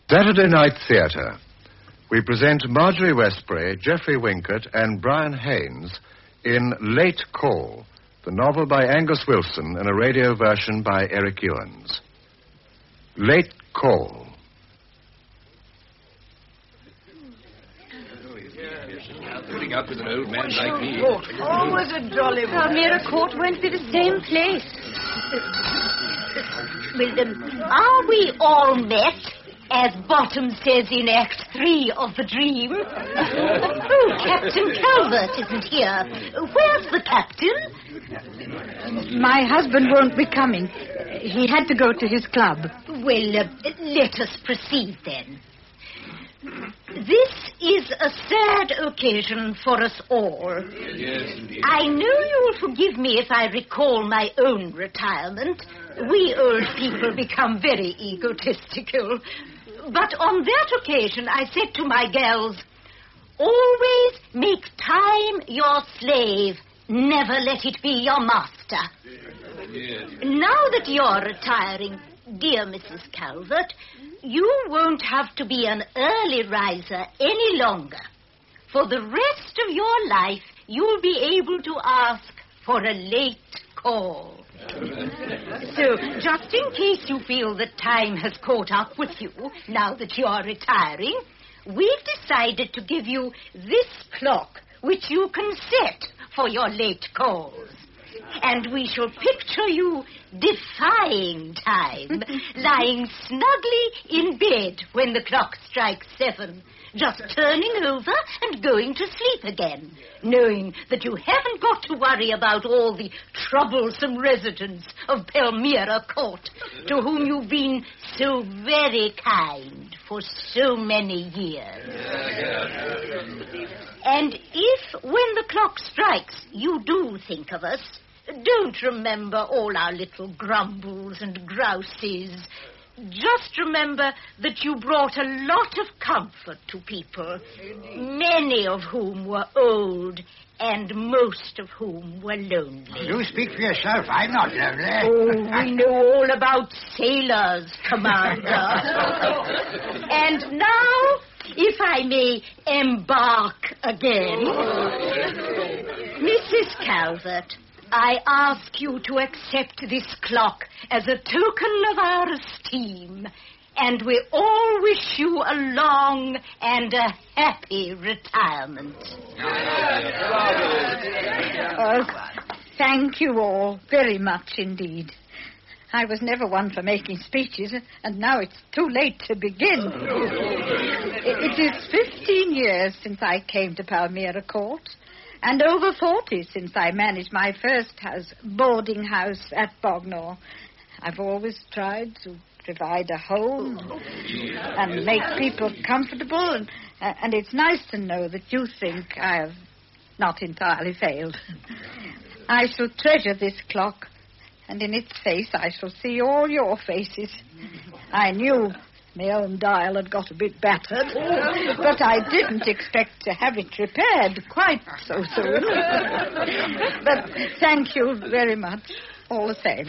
Saturday Night Theatre. We present Marjorie Westbury, Geoffrey Wincott, and Brian Haynes in Late Call, the novel by Angus Wilson and a radio version by Eric Ewens. Late Call. Putting up with an old man like me. Always a jolly one. Palmyra Court won't be the same place. Well, are we all met, as Bottom says in Act 3 of The Dream? Oh, Captain Calvert isn't here. Where's the captain? My husband won't be coming. He had to go to his club. Well, let us proceed then. This is a sad occasion for us all. Yes, indeed. I know you will forgive me if I recall my own retirement. We old people become very egotistical. But on that occasion, I said to my girls, always make time your slave. Never let it be your master. Yes. Now that you're retiring, dear Mrs. Calvert, you won't have to be an early riser any longer. For the rest of your life, you'll be able to ask for a late call. So, just in case you feel that time has caught up with you, now that you're retiring, we've decided to give you this clock, which you can set for your late calls. And we shall picture you defying time, lying snugly in bed when the clock strikes 7, just turning over and going to sleep again, knowing that you haven't got to worry about all the troublesome residents of Palmyra Court, to whom you've been so very kind for so many years. And if, when the clock strikes, you do think of us, don't remember all our little grumbles and grouses. Just remember that you brought a lot of comfort to people, many of whom were old and most of whom were lonely. You speak for yourself. I'm not lonely. Oh, we know all about sailors, Commander. And now, if I may embark again, Mrs. Calvert, I ask you to accept this clock as a token of our esteem, and we all wish you a long and a happy retirement. Thank you all very much indeed. I was never one for making speeches, and now it's too late to begin. It is 15 years since I came to Palmyra Court, and over 40 since I managed my first boarding house at Bognor. I've always tried to provide a home and make people comfortable, and it's nice to know that you think I have not entirely failed. I shall treasure this clock, and in its face I shall see all your faces. I knew my own dial had got a bit battered, but I didn't expect to have it repaired quite so soon. But thank you very much, all the same.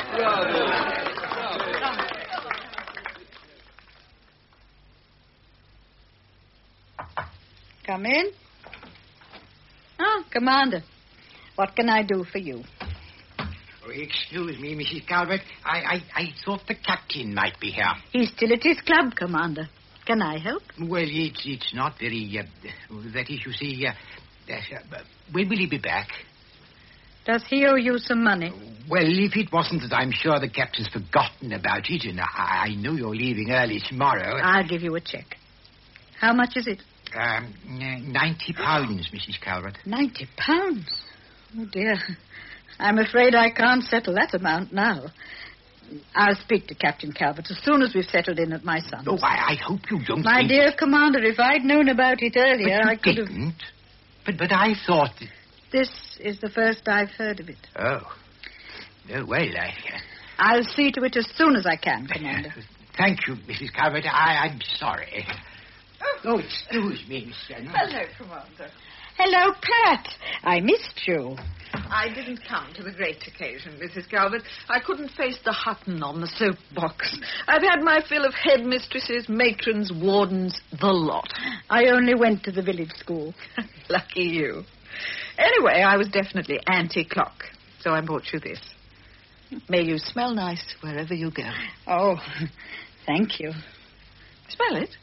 Come in. Commander, what can I do for you? Oh, excuse me, Mrs. Calvert. I thought the captain might be here. He's still at his club, Commander. Can I help? Well, it's not very... that is, you see... when will he be back? Does he owe you some money? Well, if it wasn't that I'm sure the captain's forgotten about it, and I know you're leaving early tomorrow... I'll give you a cheque. How much is it? £90, Mrs. Calvert. £90? Oh, dear. I'm afraid I can't settle that amount now. I'll speak to Captain Calvert as soon as we've settled in at my son's. Oh, I hope you don't My think... dear Commander, if I'd known about it earlier, But I could have... didn't. But I thought... That... This is the first I've heard of it. Oh. Oh, well, I'll see to it as soon as I can, Commander. Thank you, Mrs. Calvert. I'm sorry. Oh, excuse me, Miss Stenner. Hello, Commander. Hello, Pat. I missed you. I didn't come to the great occasion, Mrs. Calvert. I couldn't face the Hutton on the soapbox. I've had my fill of headmistresses, matrons, wardens, the lot. I only went to the village school. Lucky you. Anyway, I was definitely anti-clock, so I brought you this. May you smell nice wherever you go. Oh, thank you. Smell it?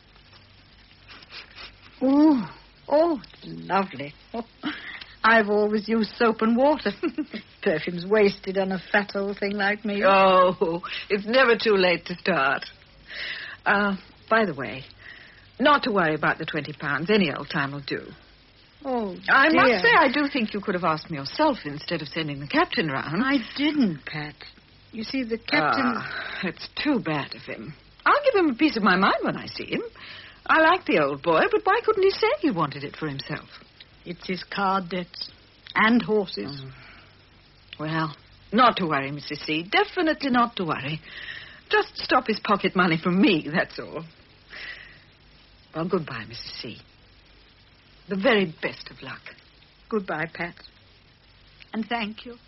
Ooh, it's lovely. Oh, I've always used soap and water. Perfume's wasted on a fat old thing like me. Oh, it's never too late to start. By the way, not to worry about the £20. Any old time will do. Oh, I dear. must say, I do think you could have asked me yourself instead of sending the captain round. I didn't, Pat. You see, the captain... It's too bad of him. I'll give him a piece of my mind when I see him. I like the old boy, but why couldn't he say he wanted it for himself? It's his card debts and horses. Well, not to worry, Mrs. C. Definitely not to worry. Just stop his pocket money from me, that's all. Well, goodbye, Mrs. C. The very best of luck. Goodbye, Pat. And thank you.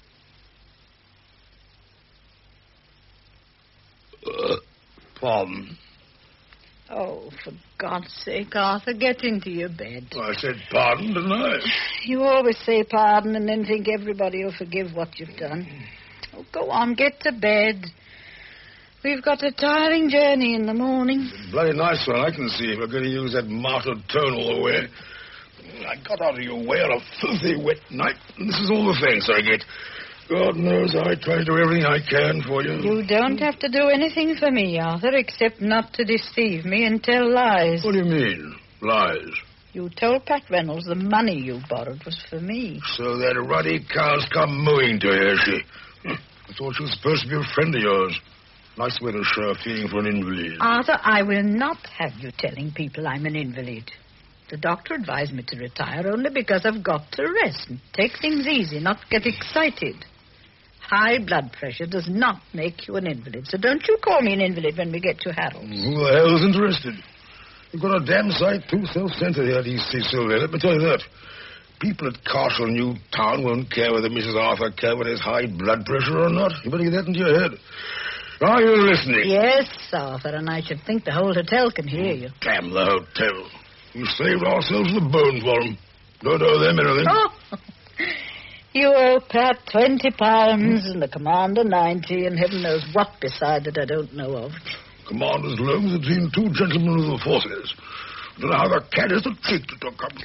Pardon. Oh, for God's sake, Arthur, get into your bed. Well, I said pardon, didn't I? You always say pardon and then think everybody will forgive what you've done. Oh, go on, get to bed. We've got a tiring journey in the morning. Bloody nice one, I can see. If we're going to use that martyred tone all the way. I got out of your way on a filthy wet night, and this is all the thanks I get. God knows I try to do everything I can for you. You don't have to do anything for me, Arthur, except not to deceive me and tell lies. What do you mean, lies? You told Pat Reynolds the money you borrowed was for me. So that ruddy cow's come mooing to you, has she? I thought she was supposed to be a friend of yours. Nice way to show a feeling for an invalid. Arthur, I will not have you telling people I'm an invalid. The doctor advised me to retire only because I've got to rest and take things easy, not get excited. High blood pressure does not make you an invalid, so don't you call me an invalid when we get to Harold's. Who the hell's interested? You've got a damn sight too self-centered here, D.C. Sylvia. Let me tell you that. People at Castle New Town won't care whether Mrs. Arthur Calvert has high blood pressure or not. You better get that into your head. Are you listening? Yes, Arthur, and I should think the whole hotel can hear you. Damn the hotel. We saved ourselves the bones for them. Don't owe them anything. Oh, you owe Pat £20 and the commander 90 and heaven knows what beside that I don't know of. Commander's loans have seen two gentlemen of the forces. Don't know how the cat has the cheek to talk up.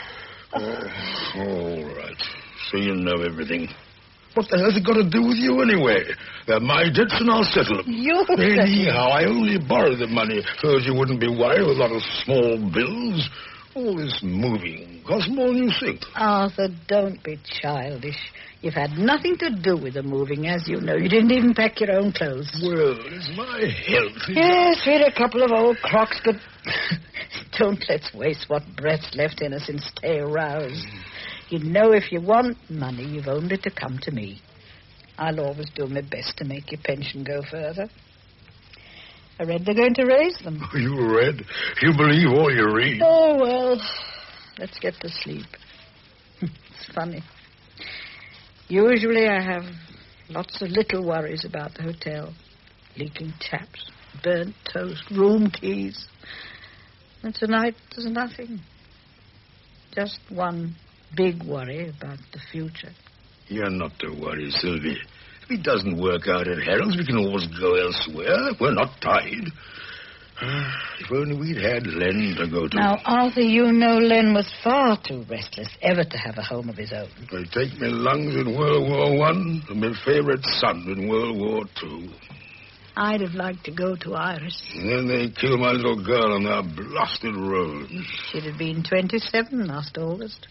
All right. So you know everything. What the hell's it got to do with you anyway? They're my debts and I'll settle them. You... Anyhow, I only borrowed the money so that you wouldn't be worried with a lot of small bills. All this moving costs more than you think. Arthur, don't be childish. You've had nothing to do with the moving, as you know. You didn't even pack your own clothes. Well, it's my health. Yes, we had a couple of old crocks, but don't let's waste what breath's left in us and stay aroused. You know if you want money, you've only to come to me. I'll always do my best to make your pension go further. I read they're going to raise them. You read? You believe all you read. Oh, well, let's get to sleep. It's funny. Usually I have lots of little worries about the hotel. Leaking taps, burnt toast, room keys. And tonight there's nothing. Just one big worry about the future. You're not to worry, Sylvie. If it doesn't work out at Harold's, we can always go elsewhere. We're not tied. If only we'd had Len to go to. Now, Arthur, you know Len was far too restless ever to have a home of his own. They take me lungs in World War I and my favourite son in World War II. I'd have liked to go to Iris. And then they kill my little girl on their blasted roads. She'd have been 27 last August.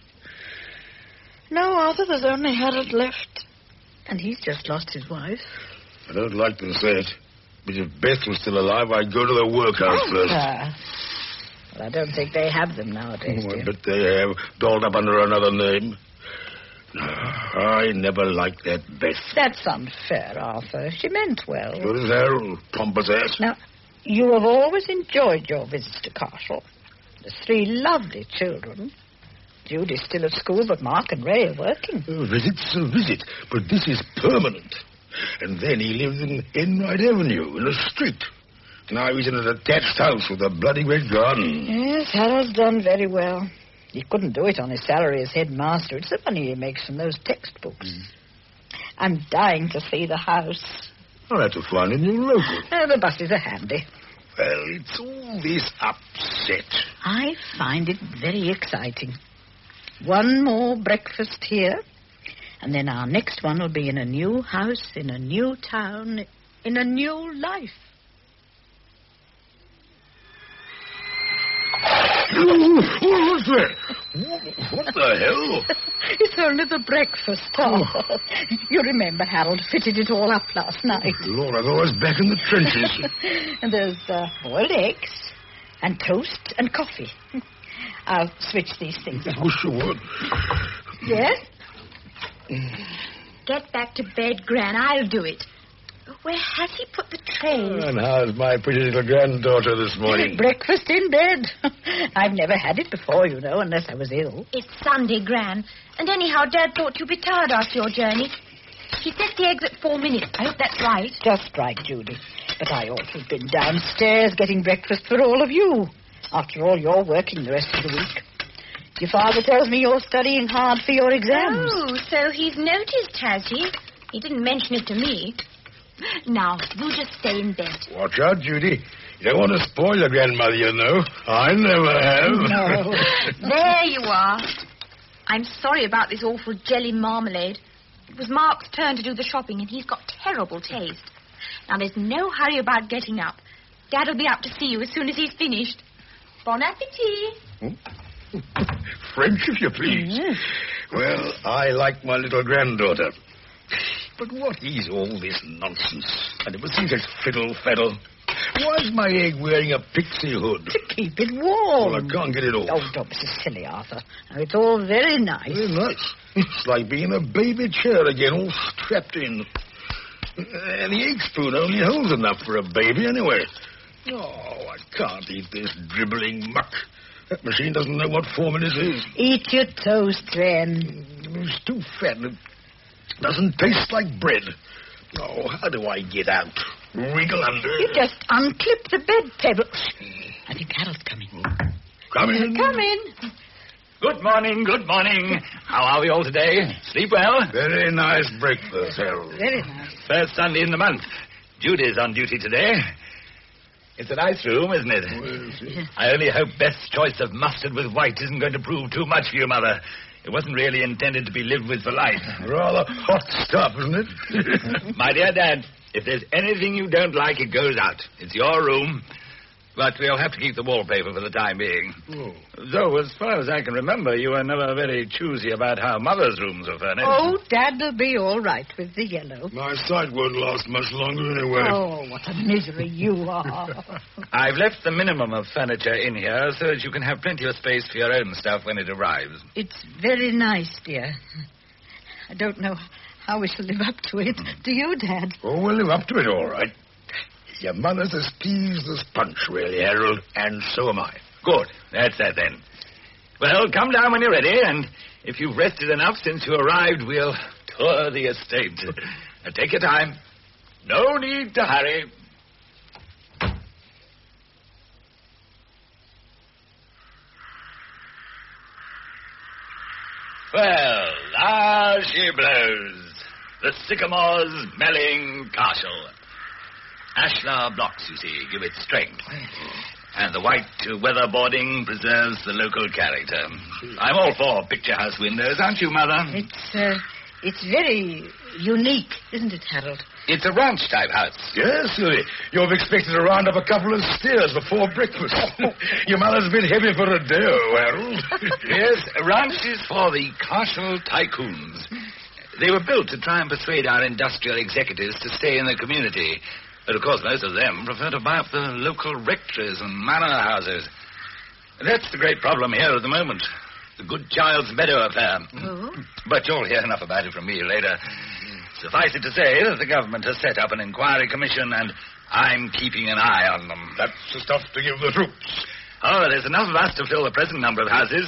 No, Arthur, there's only Harold left. And he's just lost his wife. I don't like to say it, but if Beth was still alive, I'd go to the workhouse first. Well, I don't think they have them nowadays, I dear. bet they have, dolled up under another name. No, I never liked that Beth. That's unfair, Arthur. She meant well. So does Harold, pompous ass. Now, you have always enjoyed your visits to Castle. The 3 lovely children. Judy's still at school, but Mark and Ray are working. A visit's a visit, but this is permanent. And then he lives in Enright Avenue, in a street. Now he's in an attached house with a bloody great garden. Yes, Harold's done very well. He couldn't do it on his salary as headmaster. It's the money he makes from those textbooks. I'm dying to see the house. I'll have to find a new local. The buses are handy. Well, it's all this upset. I find it very exciting. One more breakfast here, and then our next one will be in a new house, in a new town, in a new life. What's that? What the hell? It's only the breakfast, Tom. You remember Harold fitted it all up last night. Lord, I thought I was back in the trenches. And there's boiled eggs and toast and coffee. I'll switch these things on. Oh, sure. Yes? Get back to bed, Gran. I'll do it. Where has he put the trays? And how's my pretty little granddaughter this morning? Breakfast in bed. I've never had it before, you know, unless I was ill. It's Sunday, Gran. And anyhow, Dad thought you'd be tired after your journey. He set the eggs at 4 minutes. I hope that's right. Just right, Judy. But I ought to have been downstairs getting breakfast for all of you. After all, you're working the rest of the week. Your father tells me you're studying hard for your exams. Oh, so he's noticed, has he? He didn't mention it to me. Now, you just stay in bed. Watch out, Judy. You don't want to spoil your grandmother, you know. I never have. No. There you are. I'm sorry about this awful jelly marmalade. It was Mark's turn to do the shopping, and he's got terrible taste. Now, there's no hurry about getting up. Dad'll be up to see you as soon as he's finished. Bon appetit. French, if you please. Well, I like my little granddaughter. But what is all this nonsense? I never see such fiddle-faddle. Why's my egg wearing a pixie hood? To keep it warm. Well, I can't get it off. Oh, don't be so silly, Arthur. Now, it's all very nice. Very nice. It's like being in a baby chair again, all strapped in. And the egg spoon only holds enough for a baby anyway. Oh, I can't eat this dribbling muck. That machine doesn't know what 4 minutes is. Eat your toast, then. It's too fat. It doesn't taste like bread. Oh, how do I get out? Wriggle under? You just unclip the bed table. I think Harold's coming. Come in. Come in. Good morning, good morning. How are we all today? Sleep well? Very nice breakfast, Harold. Very nice. First Sunday in the month. Judy's on duty today. It's a nice room, isn't it? I only hope Beth's choice of mustard with white isn't going to prove too much for you, Mother. It wasn't really intended to be lived with for life. Rather hot stuff, isn't it? My dear Dad, if there's anything you don't like, it goes out. It's your room. But we'll have to keep the wallpaper for the time being. Oh. Though, as far as I can remember, you were never very choosy about how Mother's rooms were furnished. Oh, Dad'll be all right with the yellow. My sight won't last much longer anyway. Oh, what a misery you are. I've left the minimum of furniture in here so that you can have plenty of space for your own stuff when it arrives. It's very nice, dear. I don't know how we shall live up to it. Do you, Dad? Oh, we'll live up to it, all right. Your mother's as pleased as punch, really, Harold, and so am I. Good. That's that, then. Well, come down when you're ready, and if you've rested enough since you arrived, we'll tour the estate. Take your time. No need to hurry. Well, ah, she blows. The sycamores smelling castle. Ashlar blocks, you see, give it strength. And the white weatherboarding preserves the local character. I'm all for picture house windows, aren't you, Mother? It's very unique, isn't it, Harold? It's a ranch-type house. Yes, Silly. You've expected to round up a couple of steers before breakfast. Your mother's been heavy for a day, Harold. Yes, ranches for the castle tycoons. They were built to try and persuade our industrial executives to stay in the community. But, of course, most of them prefer to buy up the local rectories and manor houses. That's the great problem here at the moment. The Good Child's Meadow affair. Oh? But you'll hear enough about it from me later. Suffice it to say that the government has set up an inquiry commission, and I'm keeping an eye on them. That's the stuff to give the troops. Oh, there's enough of us to fill the present number of houses.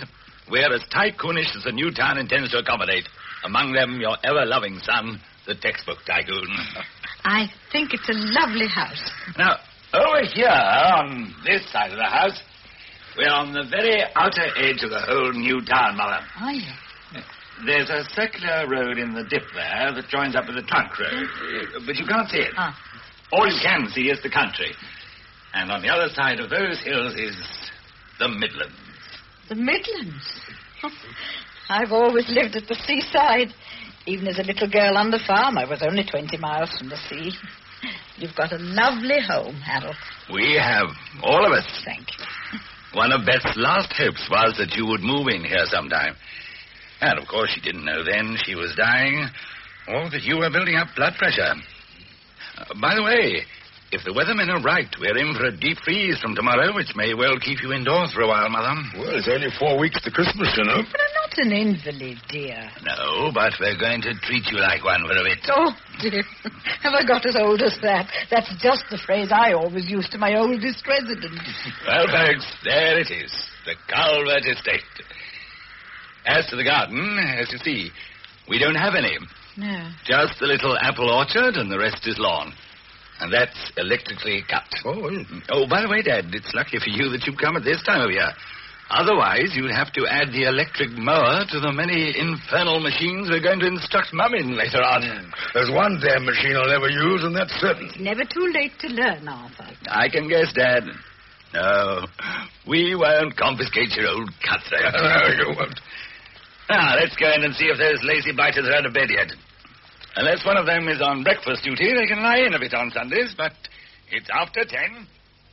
we're as tycoonish as the new town intends to accommodate. Among them, your ever-loving son, the textbook tycoon. I think it's a lovely house. Now, over here, on this side of the house, we're on the very outer edge of the whole new town, Mother. Are you? There's a circular road in the dip there that joins up with the trunk road, but you can't see it. Ah. All you can see is the country. And on the other side of those hills is the Midlands. The Midlands? I've always lived at the seaside. Even as a little girl on the farm, I was only 20 miles from the sea. You've got a lovely home, Harold. We have, all of us. Thank you. One of Beth's last hopes was that you would move in here sometime. And, of course, she didn't know then she was dying or that you were building up blood pressure. By the way, if the weathermen are right, we're in for a deep freeze from tomorrow, which may well keep you indoors for a while, Mother. Well, it's only 4 weeks to Christmas, you know. But I'm not an invalid, dear. No, but we're going to treat you like one for a bit. Oh, dear. Have I got as old as that? That's just the phrase I always used to my oldest resident. Well, folks, there it is, the Calvert Estate. As to the garden, as you see, we don't have any. No. Just the little apple orchard, and the rest is lawn. And that's electrically cut. Oh, by the way, Dad, it's lucky for you that you've come at this time of year. Otherwise, you'd have to add the electric mower to the many infernal machines we're going to instruct Mum in later on. There's one damn machine I'll never use, and that's certain. It's never too late to learn, Arthur. I can guess, Dad. No, we won't confiscate your old cutthroat. No, you won't. Now, let's go in and see if those lazy biters are out of bed yet. Unless one of them is on breakfast duty, they can lie in a bit on Sundays, but it's after 10.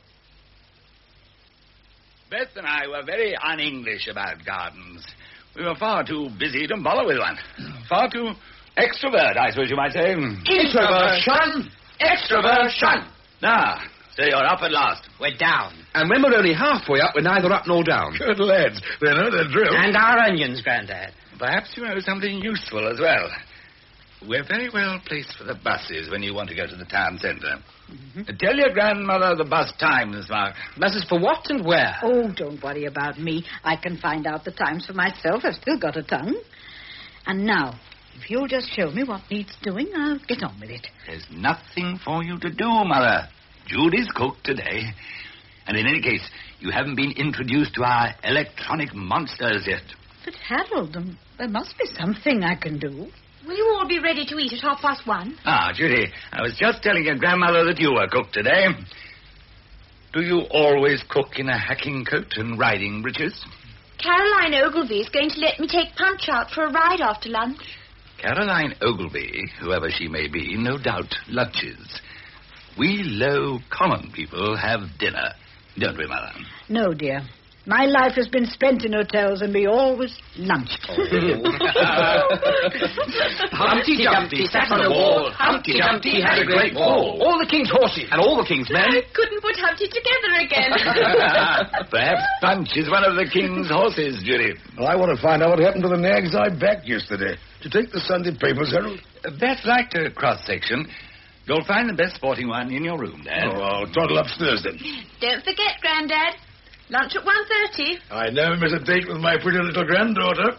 Beth and I were very un-English about gardens. We were far too busy to bother with one. Far too extrovert, I suppose you might say. Introversion! Extroversion! Now, so you're up at last. We're down. And when we're only halfway up, we're neither up nor down. Good lads. They know their drill. And our onions, Grandad. Perhaps you know something useful as well. We're very well placed for the buses when you want to go to the town centre. Mm-hmm. Tell your grandmother the bus times, Mark. Buses for what and where? Oh, don't worry about me. I can find out the times for myself. I've still got a tongue. And now, if you'll just show me what needs doing, I'll get on with it. There's nothing for you to do, Mother. Judy's cooked today. And in any case, you haven't been introduced to our electronic monsters yet. But, Harold, there must be something I can do. Will you all be ready to eat at 1:30? Ah, Judy, I was just telling your grandmother that you were cook today. Do you always cook in a hacking coat and riding breeches? Caroline Ogilvy is going to let me take Punch out for a ride after lunch. Caroline Ogilvy, whoever she may be, no doubt lunches. We low, common people have dinner, don't we, Mother? No, dear. My life has been spent in hotels, and we always lunched. Humpty Dumpty sat on the wall. Humpty Dumpty had a great fall. All the king's horses and all the king's men. I couldn't put Humpty together again. Perhaps Punch is one of the king's horses, Judy. Well, I want to find out what happened to the nags I backed yesterday. Did you take the Sunday papers, Harold? Beth liked a cross-section. You'll find the best sporting one in your room, Dad. Oh, I'll toddle upstairs then. Don't forget, Grandad. Lunch at 1:30. I never miss a date with my pretty little granddaughter.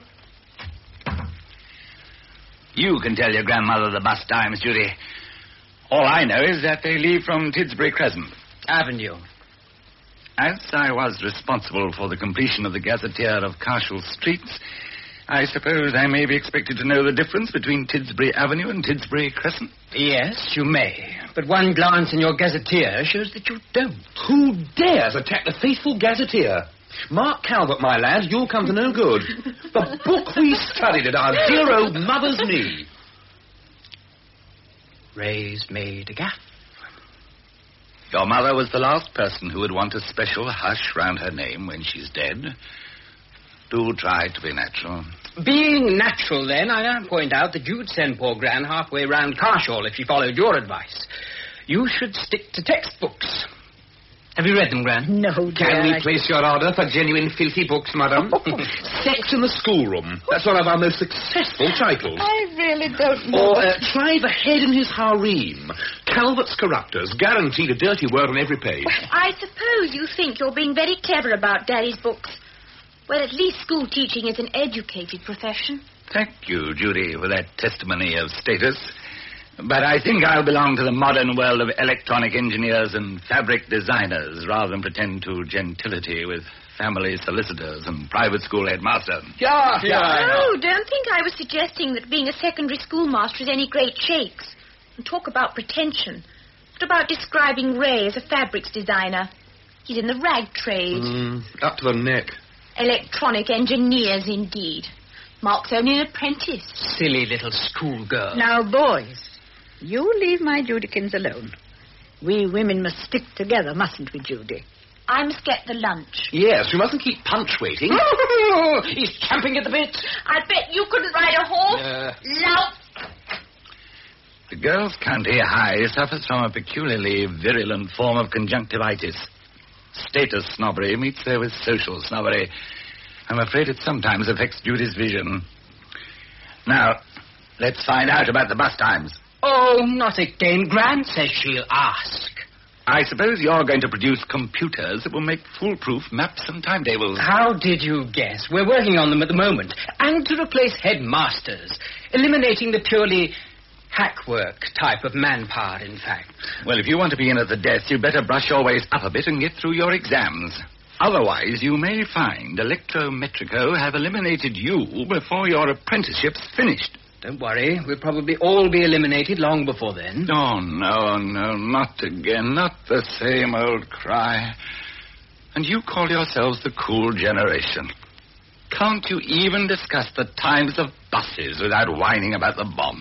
You can tell your grandmother the bus times, Judy. All I know is that they leave from Tidsbury Crescent Avenue. As I was responsible for the completion of the gazetteer of Carshall Streets, I suppose I may be expected to know the difference between Tidsbury Avenue and Tidsbury Crescent. Yes, you may. But one glance in your gazetteer shows that you don't. Who dares attack the faithful gazetteer? Mark Calvert, my lad, you'll come to no good. The book we studied at our dear old mother's knee. Ray's made a gaff. Your mother was the last person who would want a special hush round her name when she's dead. Do try to be natural. Being natural, then, I point out that you'd send poor Gran halfway round Carshall if she followed your advice. You should stick to textbooks. Have you read them, Gran? No, dear. Can we place your order for genuine filthy books, madam? Sex in the Schoolroom. That's one of our most successful titles. I really don't know. Or Try the Head in His Harem. Calvert's Corruptors. Guaranteed a dirty word on every page. I suppose you think you're being very clever about Daddy's books. Well, at least school teaching is an educated profession. Thank you, Judy, for that testimony of status. But I think I'll belong to the modern world of electronic engineers and fabric designers rather than pretend to gentility with family solicitors and private school headmasters. Yeah. Oh, don't think I was suggesting that being a secondary schoolmaster is any great shakes. And talk about pretension. What about describing Ray as a fabrics designer? He's in the rag trade. Up to the neck. Electronic engineers, indeed. Mark's only an apprentice. Silly little schoolgirl. Now, boys, you leave my Judykins alone. We women must stick together, mustn't we, Judy? I must get the lunch. Yes, we mustn't keep Punch waiting. He's champing at the bit. I bet you couldn't ride a horse. Lout. The girls' county high suffers from a peculiarly virulent form of conjunctivitis. Status snobbery meets there with social snobbery. I'm afraid it sometimes affects Judy's vision. Now, let's find out about the bus times. Oh, not again. Gran says she'll ask. I suppose you're going to produce computers that will make foolproof maps and timetables. How did you guess? We're working on them at the moment. And to replace headmasters, eliminating the purely hackwork type of manpower, in fact. Well, if you want to be in at the death, you'd better brush your ways up a bit and get through your exams. Otherwise, you may find Electrometrico have eliminated you before your apprenticeship's finished. Don't worry. We'll probably all be eliminated long before then. Oh, no, not again. Not the same old cry. And you call yourselves the cool generation. Can't you even discuss the times of buses without whining about the bomb?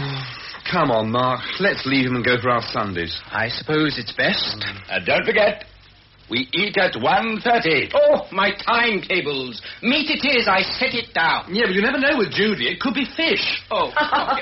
Come on, Mark. Let's leave him and go for our Sundays. I suppose it's best. Don't forget, we eat at 1:30. Oh, my timetables. Meat it is. I set it down. Yeah, but you never know with Judy. It could be fish. Oh.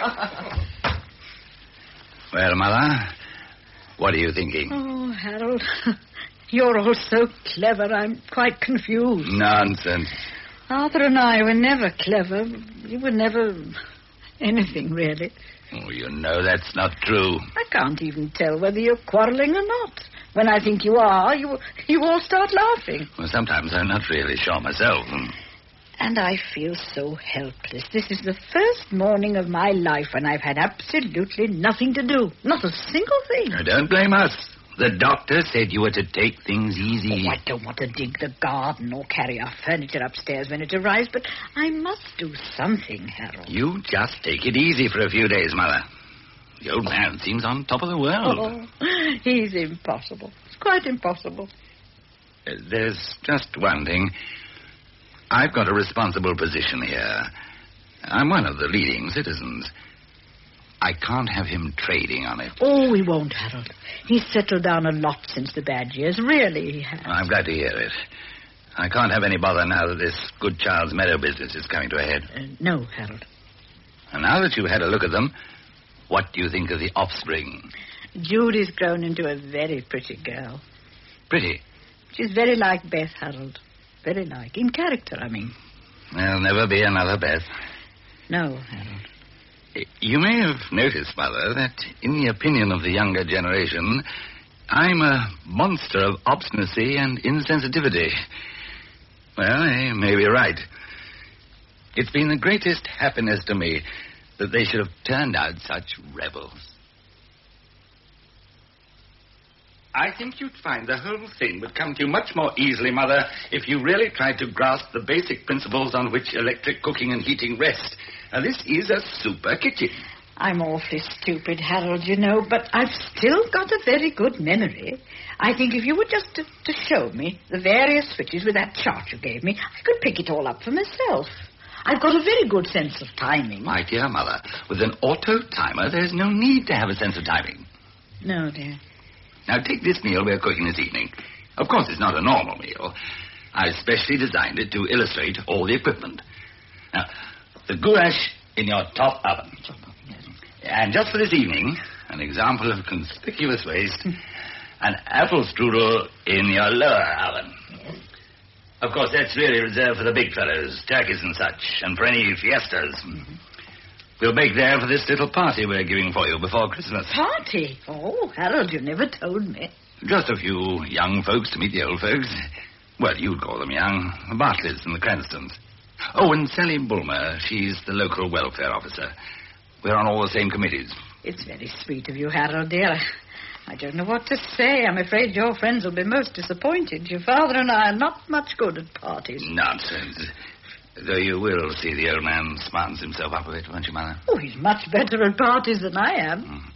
Well, Mother, what are you thinking? Oh, Harold, you're all so clever, I'm quite confused. Nonsense. Arthur and I were never clever. We were never anything, really. Oh, you know that's not true. I can't even tell whether you're quarrelling or not. When I think you are, you all start laughing. Well, sometimes I'm not really sure myself. And I feel so helpless. This is the first morning of my life when I've had absolutely nothing to do. Not a single thing. Now, don't blame us. The doctor said you were to take things easy. Oh, I don't want to dig the garden or carry our furniture upstairs when it arrives, but I must do something, Harold. You just take it easy for a few days, Mother. The old man seems on top of the world. Oh, he's impossible. It's quite impossible. There's just one thing. I've got a responsible position here. I'm one of the leading citizens. I can't have him trading on it. Oh, we won't, Harold. He's settled down a lot since the bad years. Really, he has. I'm glad to hear it. I can't have any bother now that this Good Child's Meadow business is coming to a head. No, Harold. And now that you've had a look at them, what do you think of the offspring? Judy's grown into a very pretty girl. Pretty? She's very like Beth, Harold. Very like. In character, I mean. There'll never be another Beth. No, Harold. You may have noticed, Mother, that in the opinion of the younger generation, I'm a monster of obstinacy and insensitivity. Well, they may be right. It's been the greatest happiness to me that they should have turned out such rebels. I think you'd find the whole thing would come to you much more easily, Mother, if you really tried to grasp the basic principles on which electric cooking and heating rest. Now, this is a super kitchen. I'm awfully stupid, Harold, you know, but I've still got a very good memory. I think if you were just to show me the various switches with that chart you gave me, I could pick it all up for myself. I've got a very good sense of timing. My dear Mother, with an auto timer, there's no need to have a sense of timing. No, dear. Now, take this meal we're cooking this evening. Of course, it's not a normal meal. I've specially designed it to illustrate all the equipment. Now, the goulash in your top oven. And just for this evening, an example of conspicuous waste, an apple strudel in your lower oven. Of course, that's really reserved for the big fellows, turkeys and such, and for any fiestas. We'll bake there for this little party we're giving for you before Christmas. Party? Oh, Harold, you never told me. Just a few young folks to meet the old folks. Well, you'd call them young. The Bartleys and the Cranstons. Oh, and Sally Bulmer. She's the local welfare officer. We're on all the same committees. It's very sweet of you, Harold, dear. I don't know what to say. I'm afraid your friends will be most disappointed. Your father and I are not much good at parties. Nonsense. Though you will see the old man smartens himself up a bit, won't you, Mother? Oh, he's much better at parties than I am.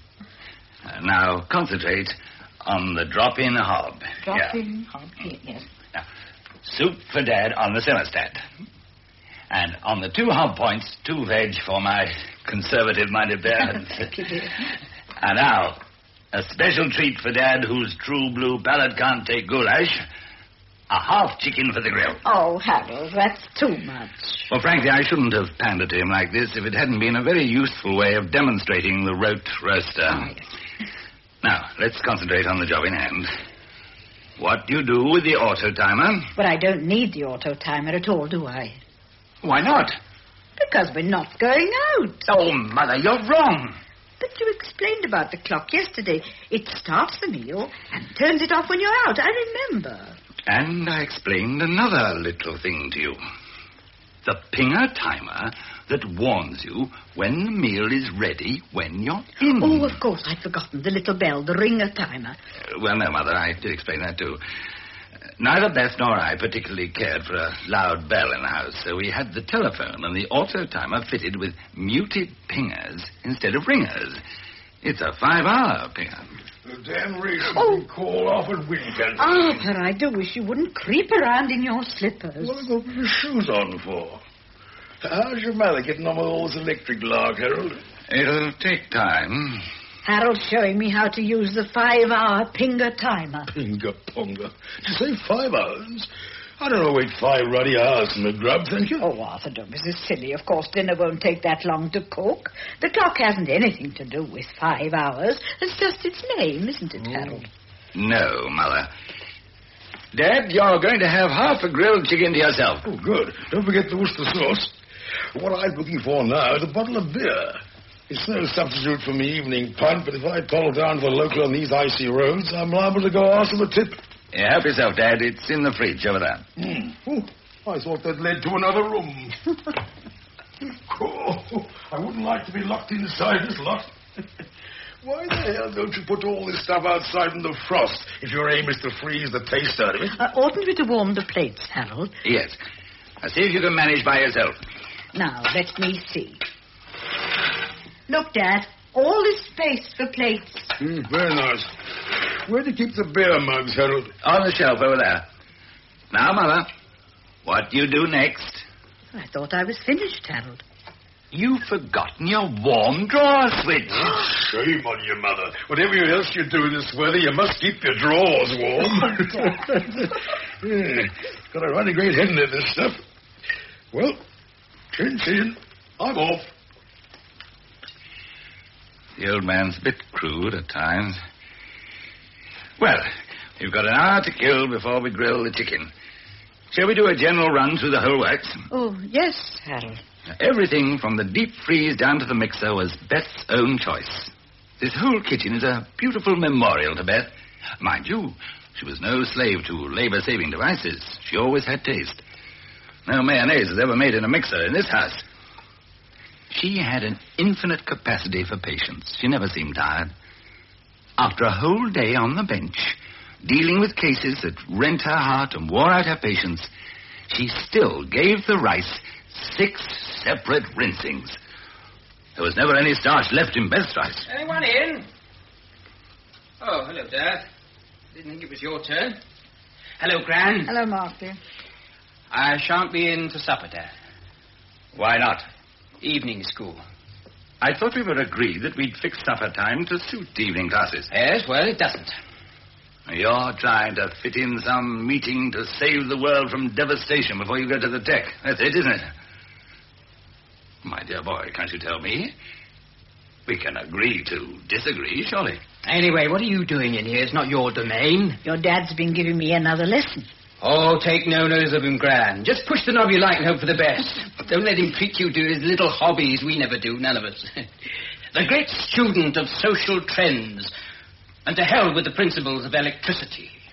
Now, concentrate on the drop-in hob. Drop-in hob, yes. Now, soup for Dad on the thermostat. And on the 2 hob points, 2 veg for my conservative-minded parents. Thank you, dear. And now, a special treat for Dad whose true blue palate can't take goulash. A half chicken for the grill. Oh, Harold, that's too much. Well, frankly, I shouldn't have pandered to him like this if it hadn't been a very useful way of demonstrating the rote roaster. Oh, yes. Now, let's concentrate on the job in hand. What do you do with the auto timer? But I don't need the auto timer at all, do I? Why not? Because we're not going out. Oh, Mother, you're wrong. But you explained about the clock yesterday. It starts the meal and turns it off when you're out. I remember. And I explained another little thing to you. The Pinger timer that warns you when the meal is ready when you're in. Oh, of course, I'd forgotten. The little bell, the ringer timer. Well, no, Mother, I did explain that too. Neither Beth nor I particularly cared for a loud bell in the house, so we had the telephone and the auto timer fitted with muted pingers instead of ringers. It's a 5-hour pinger. The damn reason we call off at weekends. Arthur, I do wish you wouldn't creep around in your slippers. What have I got my shoes on for? How's your mother getting on with all this electric lark, Harold? It'll take time. Harold's showing me how to use the 5-hour Pinger timer. Pinger-ponga. You say 5 hours? I don't know, wait 5 ruddy hours from the grub, thank you. Oh, Arthur, don't be so silly. Of course, dinner won't take that long to cook. The clock hasn't anything to do with 5 hours. It's just its name, isn't it, Harold? No, Mother. Dad, you're going to have half a grilled chicken to yourself. Oh, good. Don't forget the Worcester sauce. What I'm looking for now is a bottle of beer. It's no substitute for my evening punt, but if I toddle down to the local on these icy roads, I'm liable to go ask them a tip. Yeah, help yourself, Dad. It's in the fridge over there. Oh, I thought that led to another room. I wouldn't like to be locked inside this lot. Why the hell don't you put all this stuff outside in the frost if your aim is to freeze the taste out of it? Oughtn't we to warm the plates, Harold? Yes. Now, see if you can manage by yourself. Now, let me see. Look, Dad, all this space for plates. Very nice. Where do you keep the beer mugs, Harold? On the shelf over there. Now, Mother, what do you do next? I thought I was finished, Harold. You've forgotten your warm drawer switch. Shame on you, Mother. Whatever else you do in this weather, you must keep your drawers warm. Got a running great head in this stuff. Well, chin. I'm off. The old man's a bit crude at times. Well, we've got an hour to kill before we grill the chicken. Shall we do a general run through the whole works? Oh, yes, Harold. Everything from the deep freeze down to the mixer was Beth's own choice. This whole kitchen is a beautiful memorial to Beth. Mind you, she was no slave to labor-saving devices. She always had taste. No mayonnaise was ever made in a mixer in this house. She had an infinite capacity for patience. She never seemed tired. After a whole day on the bench, dealing with cases that rent her heart and wore out her patience, she still gave the rice 6 separate rinsings. There was never any starch left in Beth's rice. Anyone in? Oh, hello, Dad. Didn't think it was your turn. Hello, Gran. Hello, Mark, dear. I shan't be in to supper, Dad. Why not? Evening school. I thought we were agreed that we'd fix supper time to suit evening classes. Yes, well, it doesn't. You're trying to fit in some meeting to save the world from devastation before you go to the tech. That's it, isn't it? My dear boy, can't you tell me? We can agree to disagree, surely. Anyway, what are you doing in here? It's not your domain. Your dad's been giving me another lesson. Oh, take no notice of him, Gran. Just push the knob you like and hope for the best. Don't let him treat you to his little hobbies we never do, none of us. The great student of social trends. And to hell with the principles of electricity.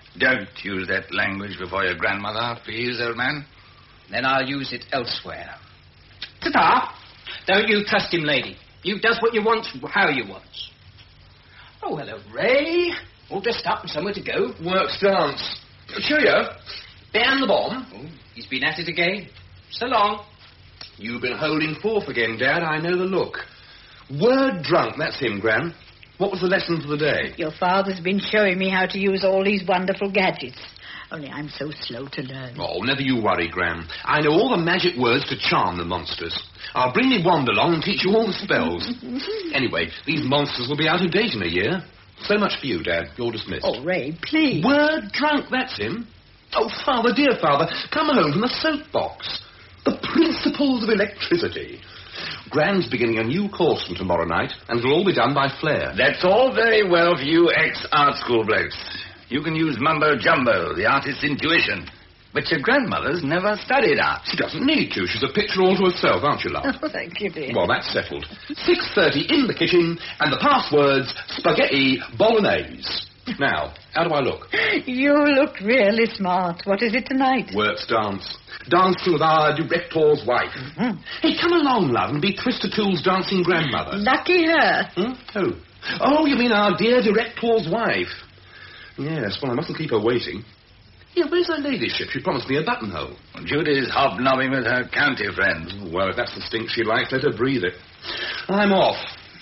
Don't use that language before your grandmother, please, old man. Then I'll use it elsewhere. Ta-ta! Don't you trust him, lady. You does what you wants, how you wants. Oh, hello, Ray. All dressed up and somewhere to go. Works dance. Cheerio. Ban the bomb. Oh, he's been at it again. So long. You've been holding forth again, Dad. I know the look. Word drunk, that's him, Gran. What was the lesson for the day? Your father's been showing me how to use all these wonderful gadgets. Only I'm so slow to learn. Oh, never you worry, Gran. I know all the magic words to charm the monsters. I'll bring me wand along and teach you all the spells. Anyway, these monsters will be out of date in a year. So much for you, Dad. You're dismissed. Oh, Ray, please. Word drunk, that's him. Oh, Father, dear Father, come home from the soapbox. The principles of electricity. Gran's beginning a new course from tomorrow night, and it'll all be done by flare. That's all very well for you ex-art school blokes. You can use mumbo-jumbo, the artist's intuition. But your grandmother's never studied art. She doesn't need to. She's a picture all to herself, aren't you, love? Oh, thank you, dear. Well, that's settled. 6:30 in the kitchen, and the password's spaghetti bolognese. Now, how do I look? You look really smart. What is it tonight? Works dance. Dancing with our director's wife. Mm-hmm. Hey, come along, love, and be Twister Tool's dancing grandmother. Lucky her. Oh. Oh, you mean our dear director's wife? Yes, well, I mustn't keep her waiting. Yeah, where's her ladyship? She promised me a buttonhole. Well, Judy's hobnobbing with her county friends. Well, if that's the stink she likes, let her breathe it. I'm off.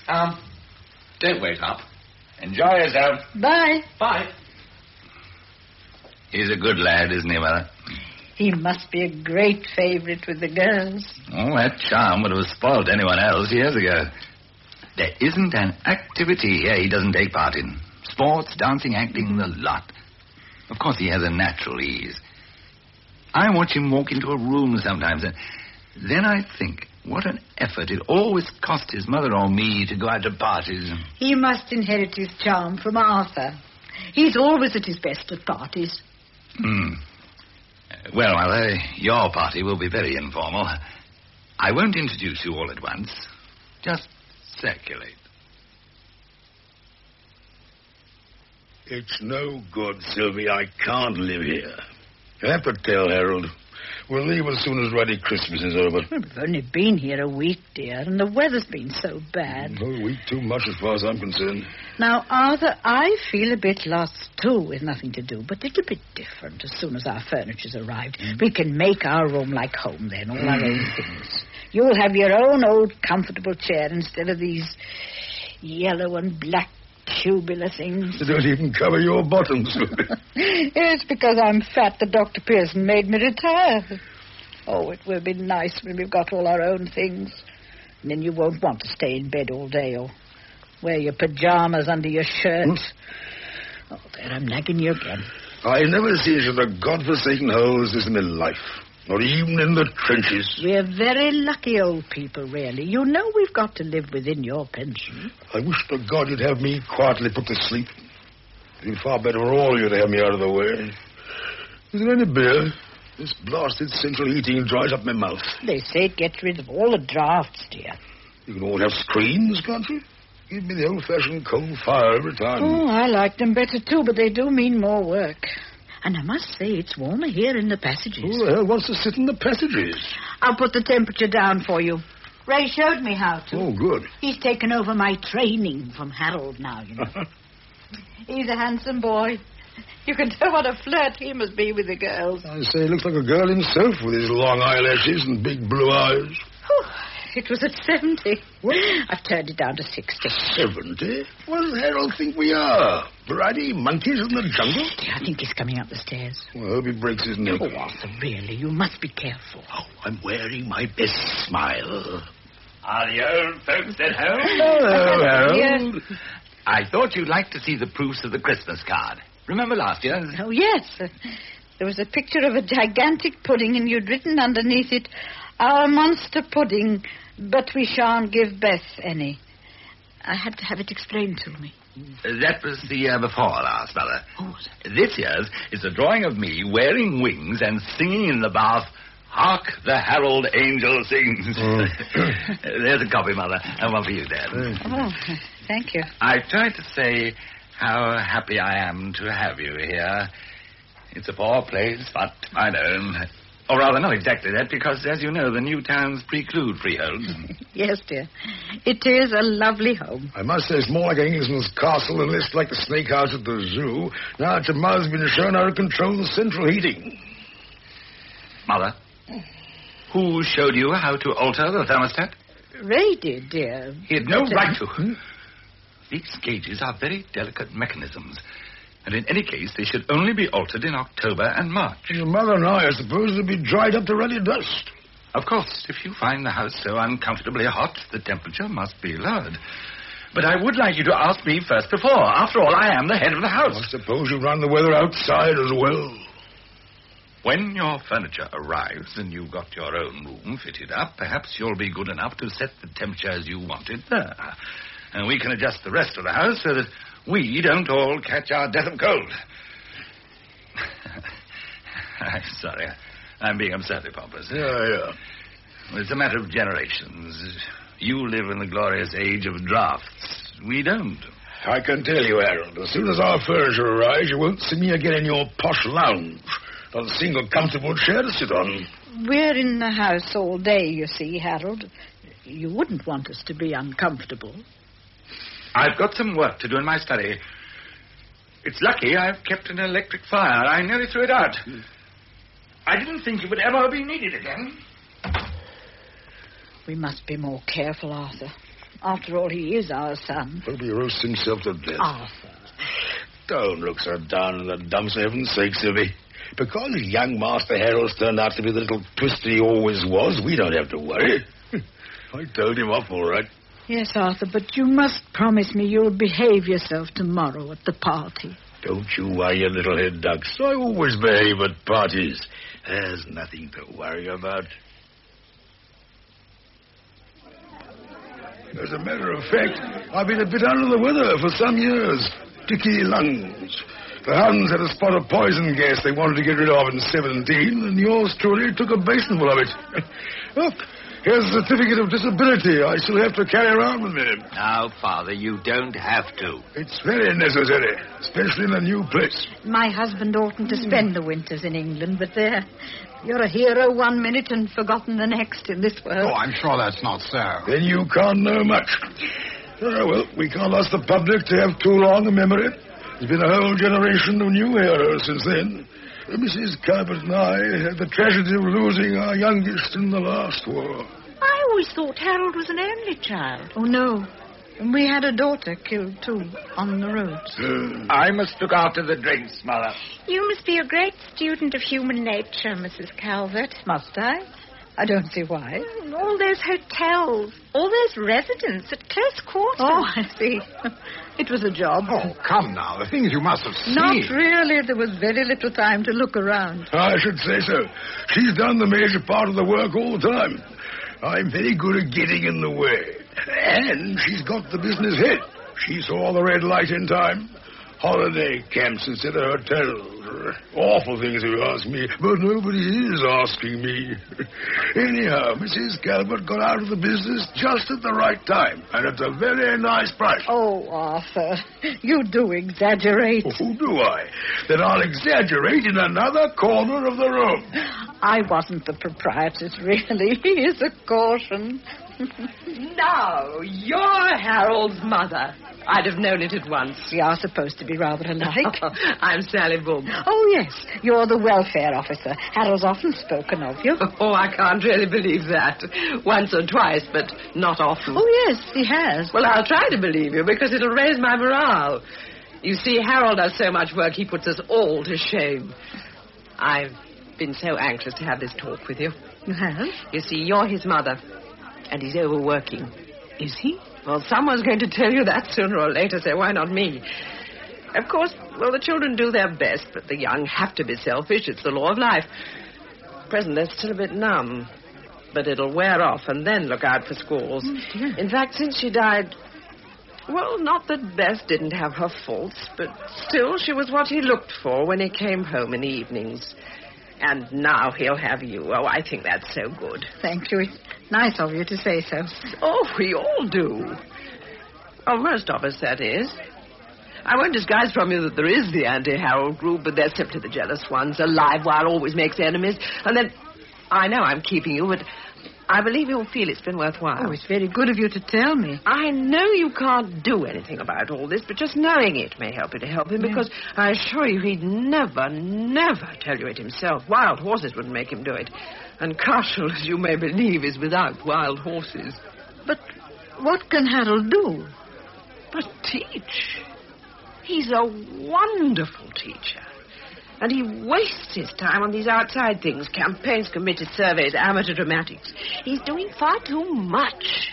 Don't wait up. Enjoy yourself. Bye. Bye. He's a good lad, isn't he, Mother? He must be a great favourite with the girls. Oh, that charm would have spoiled anyone else years ago. There isn't an activity here he doesn't take part in. Sports, dancing, acting, the lot. Of course, he has a natural ease. I watch him walk into a room sometimes, and then I think what an effort it always cost his mother or me to go out to parties. He must inherit his charm from Arthur. He's always at his best at parties. Well, Mother, your party will be very informal. I won't introduce you all at once. Just circulate. It's no good, Sylvie. I can't live here. You have to tell Harold. We'll leave as soon as Ruddy Christmas is over. We've only been here a week, dear, and the weather's been so bad. A week too much as far as I'm concerned. Now, Arthur, I feel a bit lost, too, with nothing to do, but it'll be different as soon as our furniture's arrived. We can make our room like home then, all our own things. You'll have your own old comfortable chair instead of these yellow and black tubular things. They don't even cover your bottoms. It's because I'm fat that Dr. Pearson made me retire. Oh, it will be nice when we've got all our own things. And then you won't want to stay in bed all day or wear your pajamas under your shirt. Oh, there, I'm nagging you again. I never see such a godforsaken hole as this in my life. Not even in the trenches. We're very lucky old people, really. You know we've got to live within your pension. I wish to God you'd have me quietly put to sleep. It'd be far better for all of you to have me out of the way. Is there any beer? This blasted central heating dries up my mouth. They say it gets rid of all the drafts, dear. You can all have screens, can't you? Give me the old-fashioned coal fire every time. Oh, I like them better, too, but they do mean more work. And I must say, it's warmer here in the passages. Who the hell wants to sit in the passages? I'll put the temperature down for you. Ray showed me how to. Oh, good. He's taken over my training from Harold now, you know. He's a handsome boy. You can tell what a flirt he must be with the girls. I say, he looks like a girl himself with his long eyelashes and big blue eyes. It was at 70. What? I've turned it down to 60. 70? What does Harold think we are? Bloody monkeys in the jungle? I think he's coming up the stairs. Well, I hope he breaks his neck. Oh, Arthur, really, you must be careful. Oh, I'm wearing my best smile. Are the old folks at home? Hello, Harold. I thought you'd like to see the proofs of the Christmas card. Remember last year? Oh, yes. There was a picture of a gigantic pudding, and you'd written underneath it, "Our monster pudding, but we shan't give Beth any." I had to have it explained to me. That was the year before last, Mother. This year's is a drawing of me wearing wings and singing in the bath, "Hark the Herald Angel Sings." There's a copy, Mother, and one for you, Dad. Oh, thank you. I tried to say how happy I am to have you here. It's a poor place, but I know. Or rather, not exactly that, because, as you know, the new towns preclude freehold. Yes, dear. It is a lovely home. I must say it's more like Englisman's castle and less like the snake house at the zoo. Now that your mother's been shown how to control the central heating. Mother, who showed you how to alter the thermostat? Ray did, dear. He had no right to. These gauges are very delicate mechanisms. And in any case, they should only be altered in October and March. Your mother and I suppose they'll be dried up to ruddy dust. Of course, if you find the house so uncomfortably hot, the temperature must be lowered. But I would like you to ask me first before. After all, I am the head of the house. I suppose you run the weather outside as well. When your furniture arrives and you've got your own room fitted up, perhaps you'll be good enough to set the temperature as you want it there. And we can adjust the rest of the house so that we don't all catch our death of cold. I'm sorry. I'm being absurdly pompous. Yeah. Well, it's a matter of generations. You live in the glorious age of drafts. We don't. I can tell you, Harold, as soon as our furniture arrives, you won't see me again in your posh lounge. Not a single comfortable chair to sit on. We're in the house all day, you see, Harold. You wouldn't want us to be uncomfortable. I've got some work to do in my study. It's lucky I've kept an electric fire. I nearly threw it out. I didn't think it would ever be needed again. We must be more careful, Arthur. After all, he is our son. He'll be roasting himself to death. Arthur. Don't look so down in the dumps, for heaven's sake, Sylvie. Because young Master Harold's turned out to be the little twister he always was, we don't have to worry. I told him off all right. Yes, Arthur, but you must promise me you'll behave yourself tomorrow at the party. Don't you worry, you little head ducks. I always behave at parties. There's nothing to worry about. As a matter of fact, I've been a bit under the weather for some years. Dicky lungs. The Huns had a spot of poison gas they wanted to get rid of in 17, and yours truly took a basinful of it. Look, here's a certificate of disability I shall have to carry around with me. Now, Father, you don't have to. It's very necessary, especially in a new place. My husband oughtn't to spend the winters in England, but there, you're a hero one minute and forgotten the next in this world. Oh, I'm sure that's not so. Then you can't know much. Well, we can't ask the public to have too long a memory. There's been a whole generation of new heroes since then. Mrs. Cabot and I had the tragedy of losing our youngest in the last war. I always thought Harold was an only child. Oh, no. And we had a daughter killed, too, on the roads. I must look after the drinks, Mother. You must be a great student of human nature, Mrs. Calvert. Must I? I don't see why. All those hotels, all those residents at close quarters. Oh, I see. It was a job. Oh, come now. The things you must have seen. Not really. There was very little time to look around. I should say so. She's done the major part of the work all the time. I'm very good at getting in the way. And she's got the business head. She saw the red light in time. Holiday camps instead of hotels. Awful things if you ask me, but nobody is asking me. Anyhow, Mrs. Calvert got out of the business just at the right time, and at a very nice price. Oh, Arthur, you do exaggerate. Oh, do I? Then I'll exaggerate in another corner of the room. I wasn't the proprietress, really. Here's a caution. Now, you're Harold's mother. I'd have known it at once. We are supposed to be rather alike. I'm Sally Boom. Oh, yes. You're the welfare officer. Harold's often spoken of you. Oh, I can't really believe that. Once or twice, but not often. Oh, yes, he has. Well, I'll try to believe you, because it'll raise my morale. You see, Harold does so much work, he puts us all to shame. I've been so anxious to have this talk with you. You have? You see, you're his mother, and he's overworking. Is he? Well, someone's going to tell you that sooner or later, so why not me? Of course, well, the children do their best, but the young have to be selfish. It's the law of life. At present, they're still a bit numb, but it'll wear off, and then look out for squalls. Oh, dear. In fact, since she died, well, not that Bess didn't have her faults, but still she was what he looked for when he came home in the evenings. And now he'll have you. Oh, I think that's so good. Thank you. It's nice of you to say so. Oh, we all do. Well, most of us, that is. I won't disguise from you that there is the anti-Harold group, but they're simply the jealous ones. A live wire always makes enemies. And then, I know I'm keeping you, but I believe you'll feel it's been worthwhile. Oh, it's very good of you to tell me. I know you can't do anything about all this, but just knowing it may help you to help him, because I assure you he'd never tell you it himself. Wild horses wouldn't make him do it. And Cashel, as you may believe, is without wild horses. But what can Harold do? But teach. He's a wonderful teacher. And he wastes his time on these outside things, campaigns, committed surveys, amateur dramatics. He's doing far too much.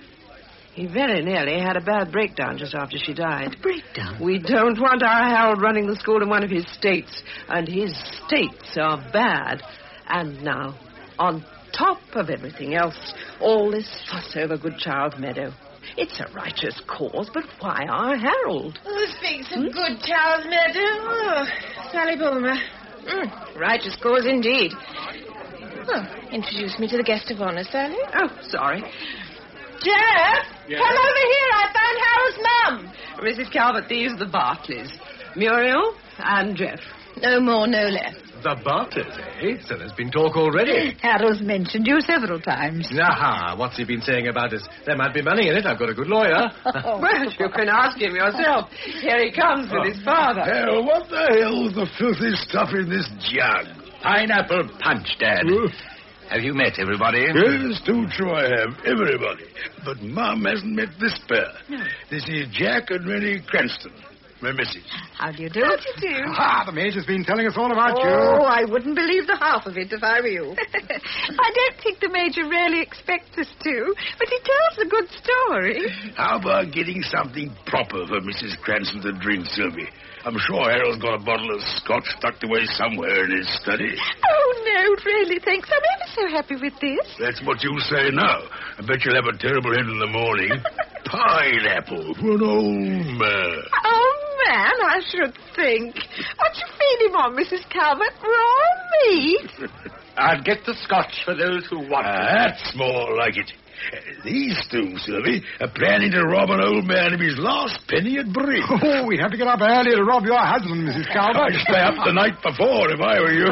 He very nearly had a bad breakdown just after she died. Breakdown? We don't want our Harold running the school in one of his states. And his states are bad. And now, on top of everything else, all this fuss over Goodchild Meadow. It's a righteous cause, but why our Harold? Who speaks of Goodchild Meadow? Oh, Sally Bulmer. Righteous cause indeed. Well, introduce me to the guest of honor, Sally. Oh, sorry. Jeff! Yes? Come over here. I found Harold's mum. Mrs. Calvert, these are the Bartleys. Muriel and Jeff. No more, no less. The Bartles, eh? So there's been talk already. Harold's mentioned you several times. Aha, what's he been saying about us? There might be money in it. I've got a good lawyer. Well, you can ask him yourself. Here he comes with his father. Hell, what the hell's the filthy stuff in this jug? Pineapple punch, Dad. Have you met everybody? Yes, too true I have. Everybody. But Mum hasn't met this pair. No. This is Jack and Rennie Cranston. My missus. How do you do? How do you do? Ah, the Major's been telling us all about you. Oh, I wouldn't believe the half of it if I were you. I don't think the Major really expects us to, but he tells a good story. How about getting something proper for Mrs. Cranston to drink, Sylvie? I'm sure Harold's got a bottle of scotch tucked away somewhere in his study. Oh, no, really, thanks. I'm ever so happy with this. That's what you'll say now. I bet you'll have a terrible head in the morning. Pineapple for an old man. Oh, man, I should think. What you feeding on, Mrs. Calvert? Raw meat? I'll get the scotch for those who want it. That's more like it. These two, Sylvie, are planning to rob an old man of his last penny at bridge. Oh, we'd have to get up early to rob your husband, Mrs. Calvert. I'd stay up the night before if I were you.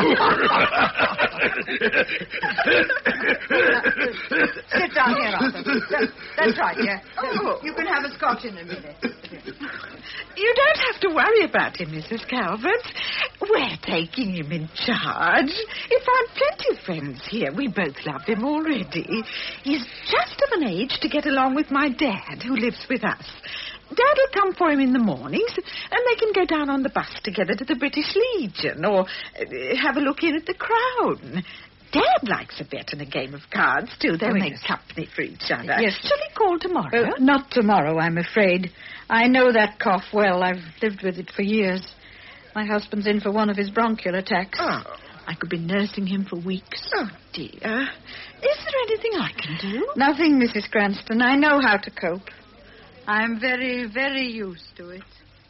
Sit down here, Arthur. That's right, yeah. Oh, you can have a scotch in a minute. You don't have to worry about him, Mrs. Calvert. We're taking him in charge. He'll find plenty of friends here. We both love him already. He's just of an age to get along with my dad, who lives with us. Dad will come for him in the mornings, and they can go down on the bus together to the British Legion, or have a look in at the Crown. Dad likes a bet and a game of cards, too. They'll make company for each other. Yes. Shall he call tomorrow? Not tomorrow, I'm afraid. I know that cough well. I've lived with it for years. My husband's in for one of his bronchial attacks. Oh, I could be nursing him for weeks. Oh, dear. Is there anything I can do? Nothing, Mrs. Cranston. I know how to cope. I'm very, very used to it.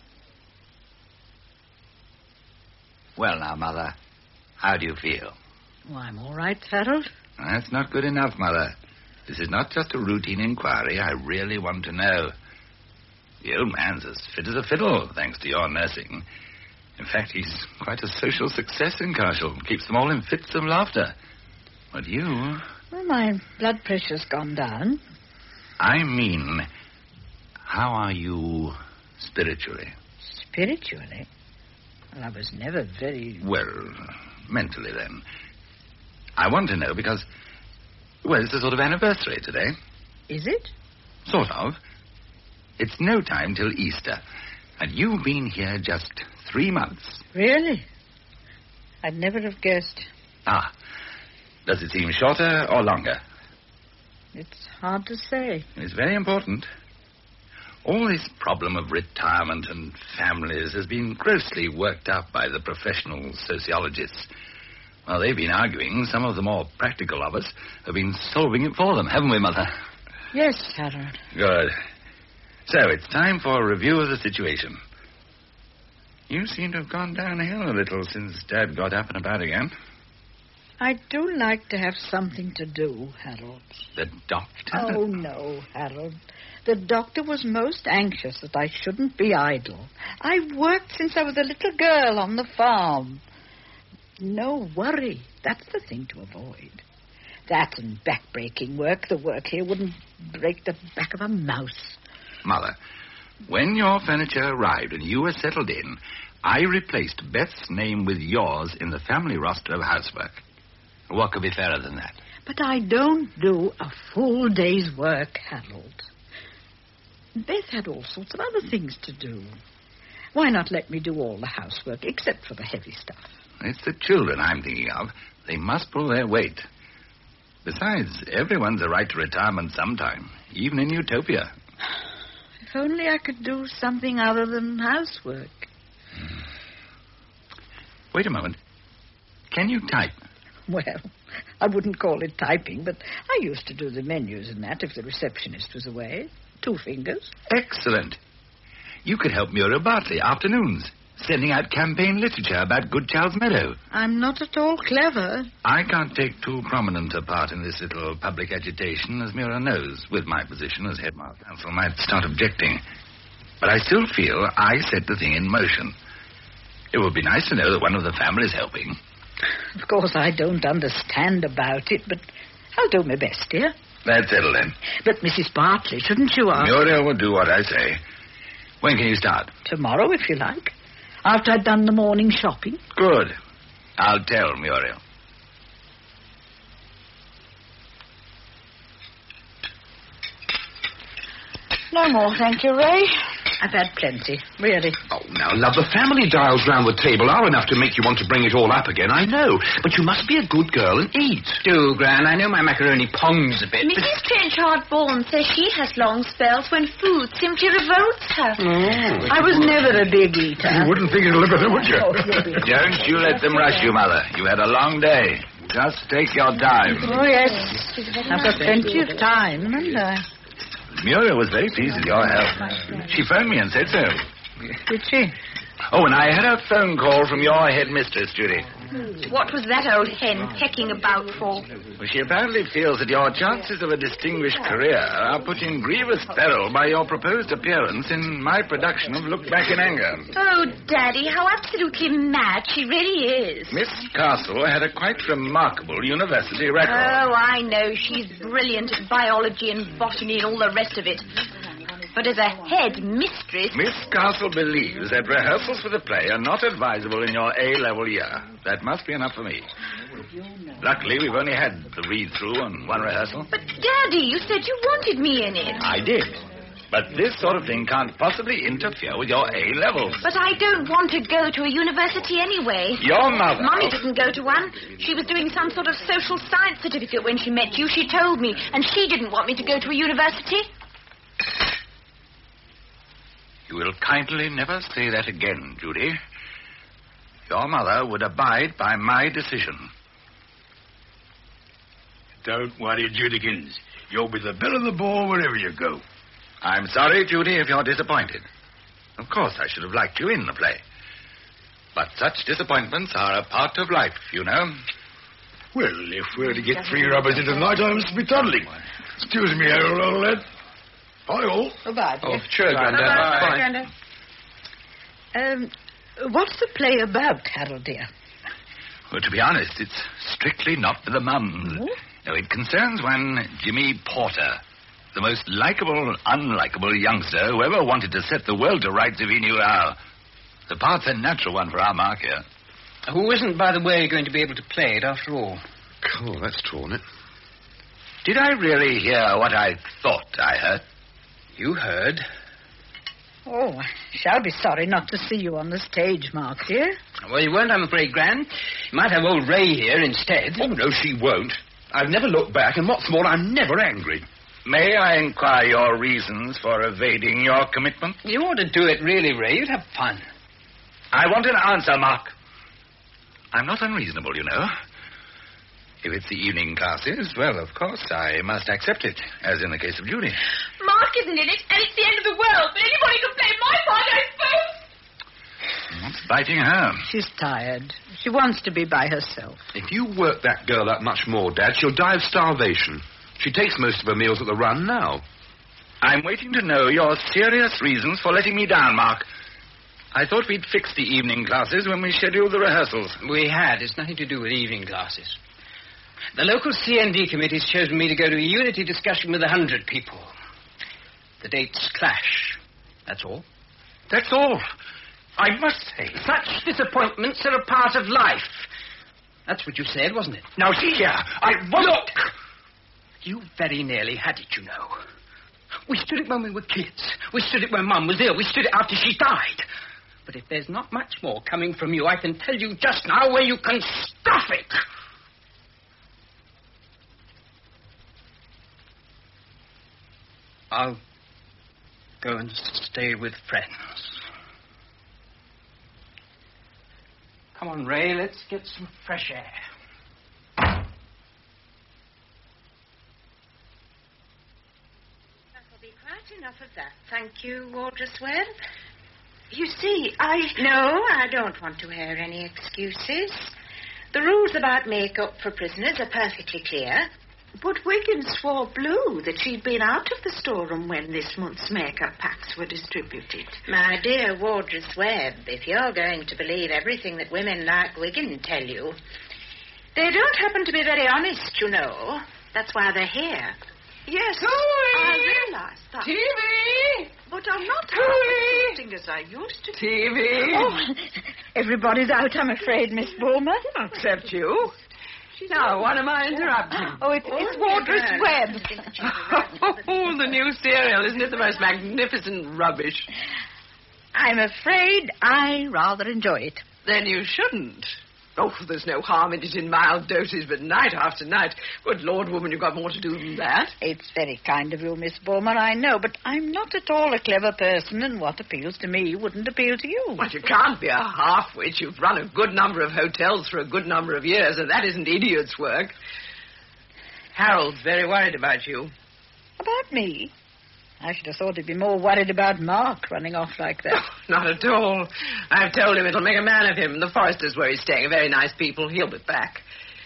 Well, now, Mother, how do you feel? Oh, I'm all right, Harold. That's not good enough, Mother. This is not just a routine inquiry. I really want to know. The old man's as fit as a fiddle, thanks to your nursing. In fact, he's quite a social success in Cashel. Keeps them all in fits of laughter. But you... Well, my blood pressure's gone down. I mean, how are you spiritually? Spiritually? Well, I was never very... Well, mentally, then. I want to know because, well, it's a sort of anniversary today. Is it? Sort of. It's no time till Easter. And you've been here just 3 months. Really? I'd never have guessed. Ah. Does it seem shorter or longer? It's hard to say. It's very important. All this problem of retirement and families has been grossly worked up by the professional sociologists. Well, they've been arguing. Some of the more practical of us have been solving it for them, haven't we, Mother? Yes, Harold. Good. So, it's time for a review of the situation. You seem to have gone downhill a little since Dad got up and about again. I do like to have something to do, Harold. The doctor? Oh, no, Harold. The doctor was most anxious that I shouldn't be idle. I've worked since I was a little girl on the farm. No worry. That's the thing to avoid. That and back-breaking work. The work here wouldn't break the back of a mouse. Mother, when your furniture arrived and you were settled in, I replaced Beth's name with yours in the family roster of housework. What could be fairer than that? But I don't do a full day's work, Harold. Beth had all sorts of other things to do. Why not let me do all the housework, except for the heavy stuff? It's the children I'm thinking of. They must pull their weight. Besides, everyone's a right to retirement sometime, even in Utopia. If only I could do something other than housework. Wait a moment. Can you type? Well, I wouldn't call it typing, but I used to do the menus and that if the receptionist was away. 2 fingers. Excellent. You could help Muriel Bartley afternoons, sending out campaign literature about Good Charles Meadow. I'm not at all clever. I can't take too prominent a part in this little public agitation, as Muriel knows. With my position as headmaster, council might start objecting. But I still feel I set the thing in motion. It would be nice to know that one of the family's helping. Of course, I don't understand about it, but I'll do my best, dear. That's settled then. But Mrs. Bartley, shouldn't you ask? Muriel will do what I say. When can you start? Tomorrow, if you like. After I've done the morning shopping. Good. I'll tell Muriel. No more, thank you, Ray. I've had plenty, really. Oh, now, love, the family dials round the table are enough to make you want to bring it all up again, I know. But you must be a good girl and eat. Do, Gran. I know my macaroni pongs a bit. Mrs. Trenchard-Bourne says she has long spells when food simply revolts her. I was never a big eater. You wouldn't think it'd look at them, would you? Don't you let them rush you, Mother. You had a long day. Just take your time. Oh, yes. I've got plenty of time, haven't I? Muriel was very pleased with your help. She phoned me and said so. Did she? Oh, and I had a phone call from your headmistress, Judy. What was that old hen pecking about for? Well, she apparently feels that your chances of a distinguished career are put in grievous peril by your proposed appearance in my production of Look Back in Anger. Oh, Daddy, how absolutely mad she really is. Miss Castle had a quite remarkable university record. Oh, I know. She's brilliant at biology and botany and all the rest of it. But as a head mistress... Miss Castle believes that rehearsals for the play are not advisable in your A-level year. That must be enough for me. Luckily, we've only had the read-through and one rehearsal. But, Daddy, you said you wanted me in it. I did. But this sort of thing can't possibly interfere with your A-levels. But I don't want to go to a university anyway. Your mother... Mummy didn't go to one. She was doing some sort of social science certificate when she met you. She told me. And she didn't want me to go to a university. You will kindly never say that again, Judy. Your mother would abide by my decision. Don't worry, Judykins. You'll be the belle of the ball wherever you go. I'm sorry, Judy, if you're disappointed. Of course, I should have liked you in the play. But such disappointments are a part of life, you know. Well, if we're to get 3 rubbers into the night, I must be toddling. Excuse me, Harold, old lad. Bye, all. Goodbye, dear. Oh, sure, Grandad. Bye, Grandad. What's the play about, Harold, dear? Well, to be honest, it's strictly not for the mums. No, it concerns one Jimmy Porter, the most likable, unlikable youngster who ever wanted to set the world to rights if he knew how. The part's a natural one for our Mark here. Who isn't, by the way, going to be able to play it after all? Oh, that's true, isn't it? Did I really hear what I thought I heard? You heard. Oh, I shall be sorry not to see you on the stage, Mark, dear. Well, you won't, I'm afraid, Gran. You might have old Ray here instead. Oh, no, she won't. I've never looked back, and what's more, I'm never angry. May I inquire your reasons for evading your commitment? You ought to do it, really, Ray. You'd have fun. I want an answer, Mark. I'm not unreasonable, you know. If it's the evening classes, well, of course, I must accept it, as in the case of Judy. Mark isn't in it, and it's the end of the world, but anybody can play my part, I suppose. It's biting her. She's tired. She wants to be by herself. If you work that girl up much more, Dad, she'll die of starvation. She takes most of her meals at the run now. I'm waiting to know your serious reasons for letting me down, Mark. I thought we'd fixed the evening classes when we scheduled the rehearsals. We had. It's nothing to do with evening classes. The local CND committee's chosen me to go to a unity discussion with 100 people. The dates clash. That's all. That's all. I must say. Such disappointments are a part of life. That's what you said, wasn't it? Now, see here. Look! You very nearly had it, you know. We stood it when we were kids. We stood it when Mum was ill. We stood it after she died. But if there's not much more coming from you, I can tell you just now where you can stuff it. I'll go and stay with friends. Come on, Ray, let's get some fresh air. That'll be quite enough of that. Thank you, Wardress Webb. You see, No, I don't want to hear any excuses. The rules about makeup for prisoners are perfectly clear. But Wiggins swore blue that she'd been out of the storeroom when this month's makeup packs were distributed. My dear Wardress Webb, if you're going to believe everything that women like Wiggins tell you, they don't happen to be very honest, you know. That's why they're here. Yes, I realise that. TV! But I'm not acting as I used to. TV! Oh, everybody's out, I'm afraid, Miss Bulmer. Except you. Now, what am I interrupting? Oh, it's Wardress Webb. Oh, the new serial. Isn't it the most magnificent rubbish? I'm afraid I rather enjoy it. Then you shouldn't. Oh, there's no harm in it in mild doses, but night after night. Good Lord, woman, you've got more to do than that. It's very kind of you, Miss Bulmer, I know, but I'm not at all a clever person, and what appeals to me wouldn't appeal to you. Well, you can't be a half-wit. You've run a good number of hotels for a good number of years, and that isn't idiot's work. Harold's very worried about you. About me? I should have thought he'd be more worried about Mark running off like that. Oh, not at all. I've told him it'll make a man of him. The Foresters where he's staying are very nice people. He'll be back.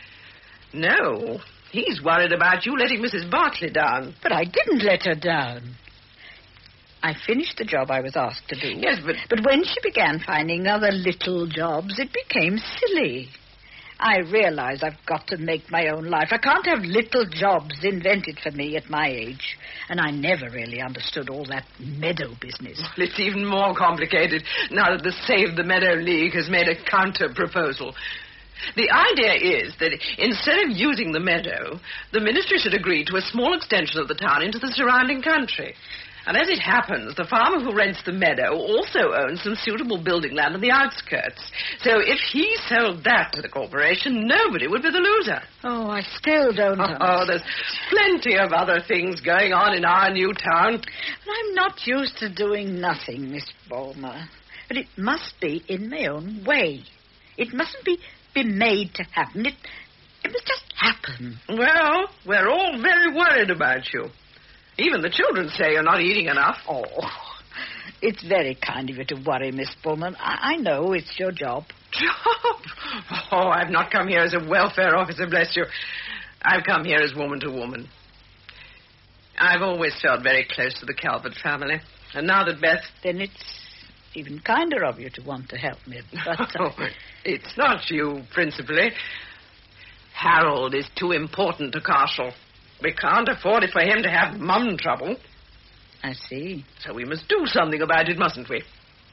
No, he's worried about you letting Mrs. Bartley down. But I didn't let her down. I finished the job I was asked to do. Yes, But when she began finding other little jobs, it became silly. I realize I've got to make my own life. I can't have little jobs invented for me at my age. And I never really understood all that meadow business. Well, it's even more complicated now that the Save the Meadow League has made a counter-proposal. The idea is that instead of using the meadow, the ministry should agree to a small extension of the town into the surrounding country. And as it happens, the farmer who rents the meadow also owns some suitable building land on the outskirts. So if he sold that to the corporation, nobody would be the loser. Oh, I still don't know. Oh, there's plenty of other things going on in our new town. But I'm not used to doing nothing, Miss Bulmer. But it must be in my own way. It mustn't be made to happen. It must just happen. Well, we're all very worried about you. Even the children say you're not eating enough. Oh, it's very kind of you to worry, Miss Pullman. I know it's your job. Job? Oh, I've not come here as a welfare officer, bless you. I've come here as woman to woman. I've always felt very close to the Calvert family. And now that Beth... Then it's even kinder of you to want to help me. But, Oh, it's not you, principally. Harold is too important to Carshall. We can't afford it for him to have mum trouble. I see. So we must do something about it, mustn't we?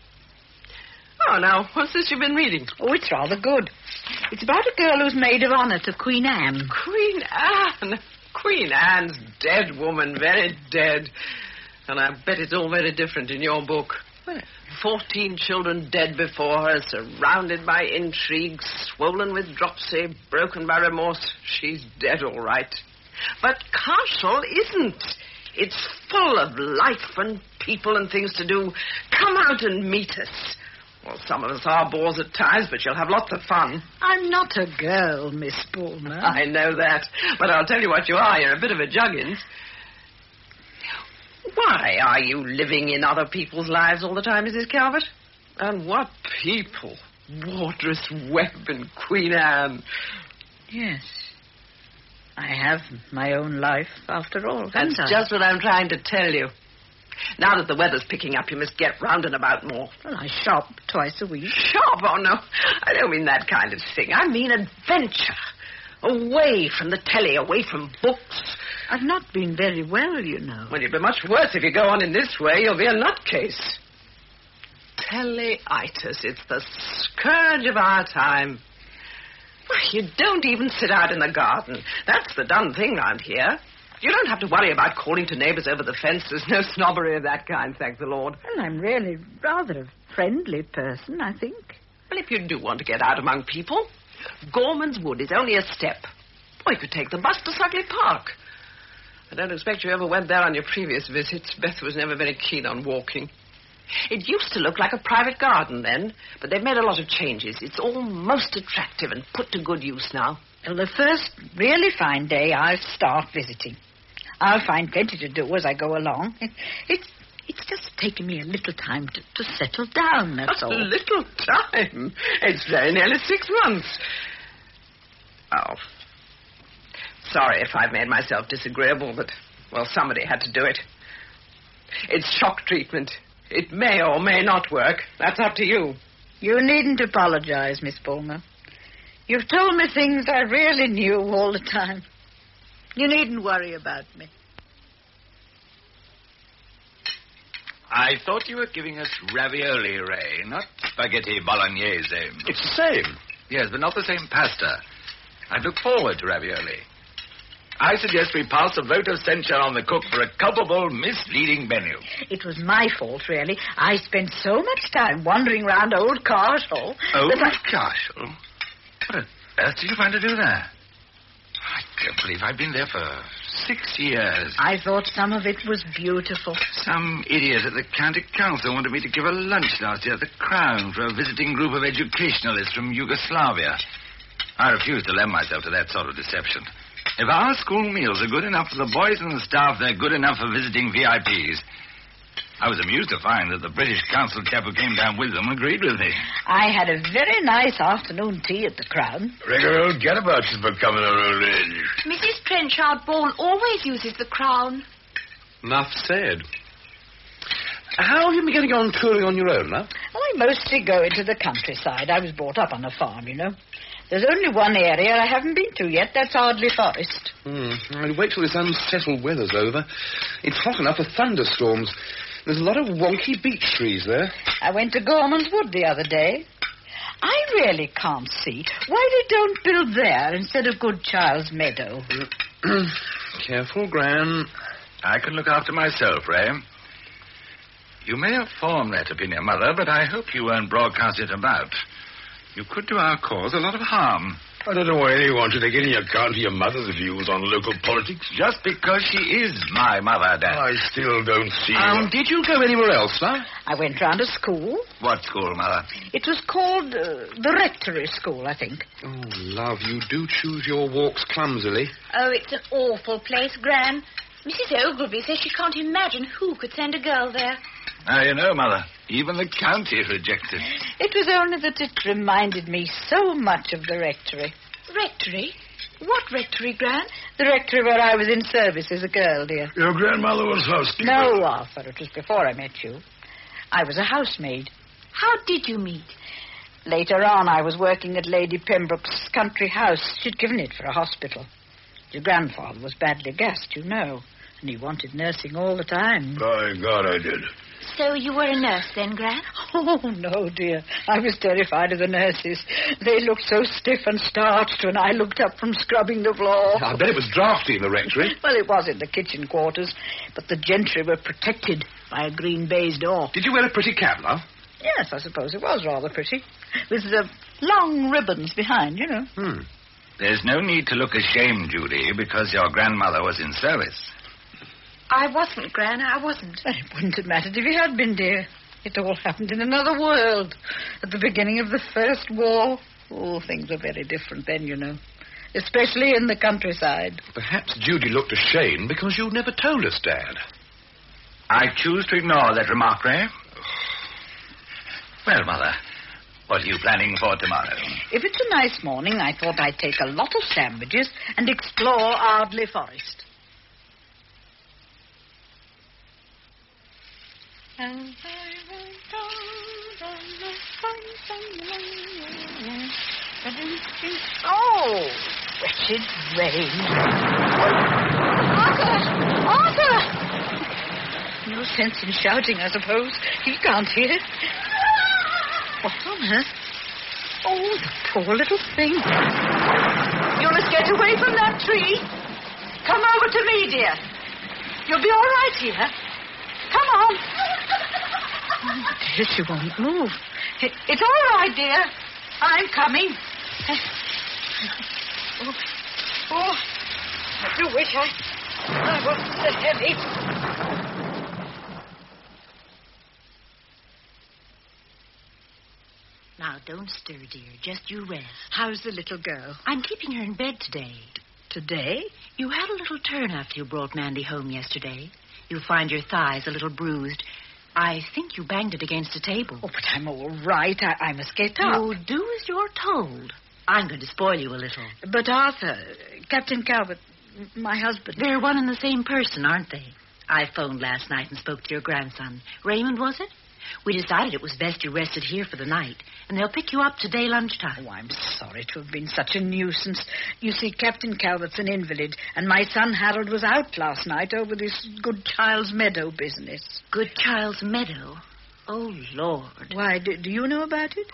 Oh, now, what's this you've been reading? Oh, it's rather good. It's about a girl who's maid of honor to Queen Anne. Queen Anne? Queen Anne's dead, woman, very dead. And I bet it's all very different in your book. 14 children dead before her, surrounded by intrigue, swollen with dropsy, broken by remorse. She's dead, all right. But Carshall isn't. It's full of life and people and things to do. Come out and meet us. Well, some of us are bores at times, but you'll have lots of fun. I'm not a girl, Miss Bulmer. I know that. But I'll tell you what you are. You're a bit of a juggins. Why are you living in other people's lives all the time, Mrs. Calvert? And what people. Wardress Webb and Queen Anne. Yes. I have my own life, after all. That's just what I'm trying to tell you. Now that the weather's picking up, you must get round and about more. Well, I shop twice a week. Shop? Oh, no. I don't mean that kind of thing. I mean adventure. Away from the telly, away from books. I've not been very well, you know. Well, you'll be much worse if you go on in this way. You'll be a nutcase. Telly-itis. It's the scourge of our time. You don't even sit out in the garden. That's the done thing round here. You don't have to worry about calling to neighbours over the fence. There's no snobbery of that kind, thank the Lord. Well, I'm really rather a friendly person, I think. Well, if you do want to get out among people, Gorman's Wood is only a step. Or you could take the bus to Sugley Park. I don't expect you ever went there on your previous visits. Beth was never very keen on walking. It used to look like a private garden then, but they've made a lot of changes. It's all most attractive and put to good use now. Well, the first really fine day, I'll start visiting. I'll find plenty to do as I go along. It's just taken me a little time to settle down, that's all. A little time? It's very nearly 6 months. Oh. Sorry if I've made myself disagreeable, but, well, somebody had to do it. It's shock treatment. It may or may not work. That's up to you. You needn't apologize, Miss Bulmer. You've told me things I really knew all the time. You needn't worry about me. I thought you were giving us ravioli, Ray, not spaghetti bolognese. It's the same. Yes, but not the same pasta. I look forward to ravioli. I suggest we pass a vote of censure on the cook for a culpable, misleading menu. It was my fault, really. I spent so much time wandering round Old Cashel. Old Cashel? What on earth did you find to do there? I can't believe I've been there for 6 years. I thought some of it was beautiful. Some idiot at the county council wanted me to give a lunch last year at the Crown for a visiting group of educationalists from Yugoslavia. I refused to lend myself to that sort of deception. If our school meals are good enough for the boys and the staff, they're good enough for visiting VIPs. I was amused to find that the British council chap who came down with them agreed with me. I had a very nice afternoon tea at the Crown. Regular old gadabout she's becoming her old age. Mrs. Trenchard Ball always uses the Crown. Enough said. How have you been getting on touring on your own, now? Well, I mostly go into the countryside. I was brought up on a farm, you know. There's only one area I haven't been to yet. That's Ardley Forest. I'll wait till this unsettled weather's over. It's hot enough for thunderstorms. There's a lot of wonky beech trees there. I went to Gorman's Wood the other day. I really can't see why they don't build there instead of Good Child's Meadow. Careful, Gran. I can look after myself, Ray. You may have formed that opinion, Mother, but I hope you won't broadcast it about. You could do our cause a lot of harm. I don't know why anyone should take any account of your mother's views on local politics. Just because she is my mother, Dad. I still don't see... Did you go anywhere else, sir? I went round to school. What school, Mother? It was called the Rectory School, I think. Oh, love, you do choose your walks clumsily. Oh, it's an awful place, Gran. Mrs. Ogilvy says she can't imagine who could send a girl there. Now, you know, Mother, even the county rejected. It was only that it reminded me so much of the rectory. Rectory? What rectory, Gran? The rectory where I was in service as a girl, dear. Your grandmother was housekeeper? No, Arthur, it was before I met you. I was a housemaid. How did you meet? Later on, I was working at Lady Pembroke's country house. She'd given it for a hospital. Your grandfather was badly gassed, you know, and he wanted nursing all the time. By God, I did. So you were a nurse then, Gran? Oh, no, dear. I was terrified of the nurses. They looked so stiff and starched when I looked up from scrubbing the floor. I bet it was drafty in the rectory. Well, it was in the kitchen quarters, but the gentry were protected by a green baize door. Did you wear a pretty cap, love? Yes, I suppose it was rather pretty. With the long ribbons behind, you know. There's no need to look ashamed, Judy, because your grandmother was in service. I wasn't, Gran, I wasn't. It wouldn't have mattered if you had been, dear. It all happened in another world. At the beginning of the First War. Oh, things were very different then, you know. Especially in the countryside. Perhaps Judy looked ashamed because you never told us, Dad. I choose to ignore that remark, Ray. Well, Mother, what are you planning for tomorrow? If it's a nice morning, I thought I'd take a lot of sandwiches and explore Ardley Forest. Oh, wretched rain. Arthur! No sense in shouting, I suppose. He can't hear. What on earth? Oh, the poor little thing. You must get away from that tree. Come over to me, dear. You'll be all right here. Come on. Oh, dear, she won't move. It's all right, dear. I'm coming. Oh, I do wish I wasn't so heavy. Now, don't stir, dear. Just you rest. How's the little girl? I'm keeping her in bed today. Today? You had a little turn after you brought Mandy home yesterday. You'll find your thighs a little bruised. I think you banged it against a table. Oh, but I'm all right. I must get up. You do as you're told. I'm going to spoil you a little. But Arthur, Captain Calvert, my husband... They're one and the same person, aren't they? I phoned last night and spoke to your grandson. Raymond, was it? We decided it was best you rested here for the night, and they'll pick you up today lunchtime. Oh, I'm sorry to have been such a nuisance. You see, Captain Calvert's an invalid, and my son Harold was out last night over this Good Child's Meadow business. Good Child's Meadow? Oh, Lord. Why, do you know about it?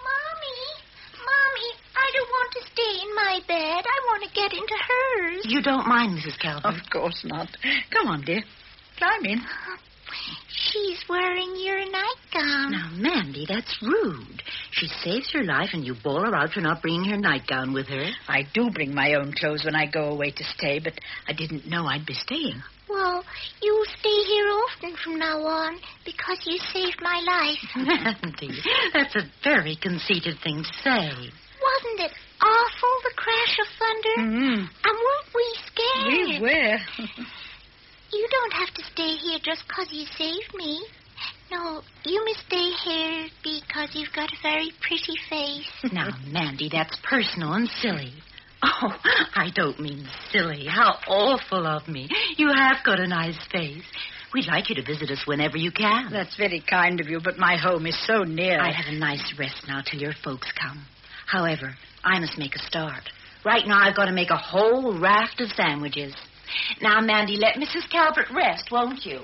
Mommy, I don't want to stay in my bed. I want to get into hers. You don't mind, Mrs. Calvert? Of course not. Come on, dear. Climb in. She's wearing your nightgown. Now, Mandy, that's rude. She saves your life, and you bawl her out for not bringing her nightgown with her. I do bring my own clothes when I go away to stay, but I didn't know I'd be staying. Well, you'll stay here often from now on because you saved my life. Mandy, that's a very conceited thing to say. Wasn't it awful, the crash of thunder? Mm-hmm. And weren't we scared? We were. You don't have to stay here just because you saved me. No, you must stay here because you've got a very pretty face. Now, Mandy, that's personal and silly. Oh, I don't mean silly. How awful of me. You have got a nice face. We'd like you to visit us whenever you can. That's very kind of you, but my home is so near. I have a nice rest now till your folks come. However, I must make a start. Right now, I've got to make a whole raft of sandwiches. Now, Mandy, let Mrs. Calvert rest, won't you?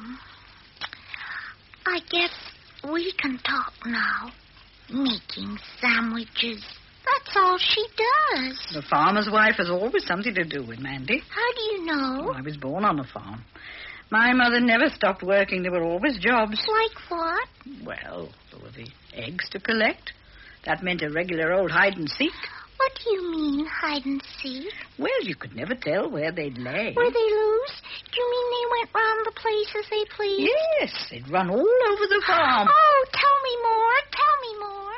I guess we can talk now. Making sandwiches. That's all she does. The farmer's wife has always something to do with Mandy. How do you know? Oh, I was born on a farm. My mother never stopped working. There were always jobs. Like what? Well, there were the eggs to collect. That meant a regular old hide-and-seek. What do you mean, hide and seek? Well, you could never tell where they'd lay. Were they loose? Do you mean they went round the place as they pleased? Yes, they'd run all over the farm. Oh, tell me more. Tell me more.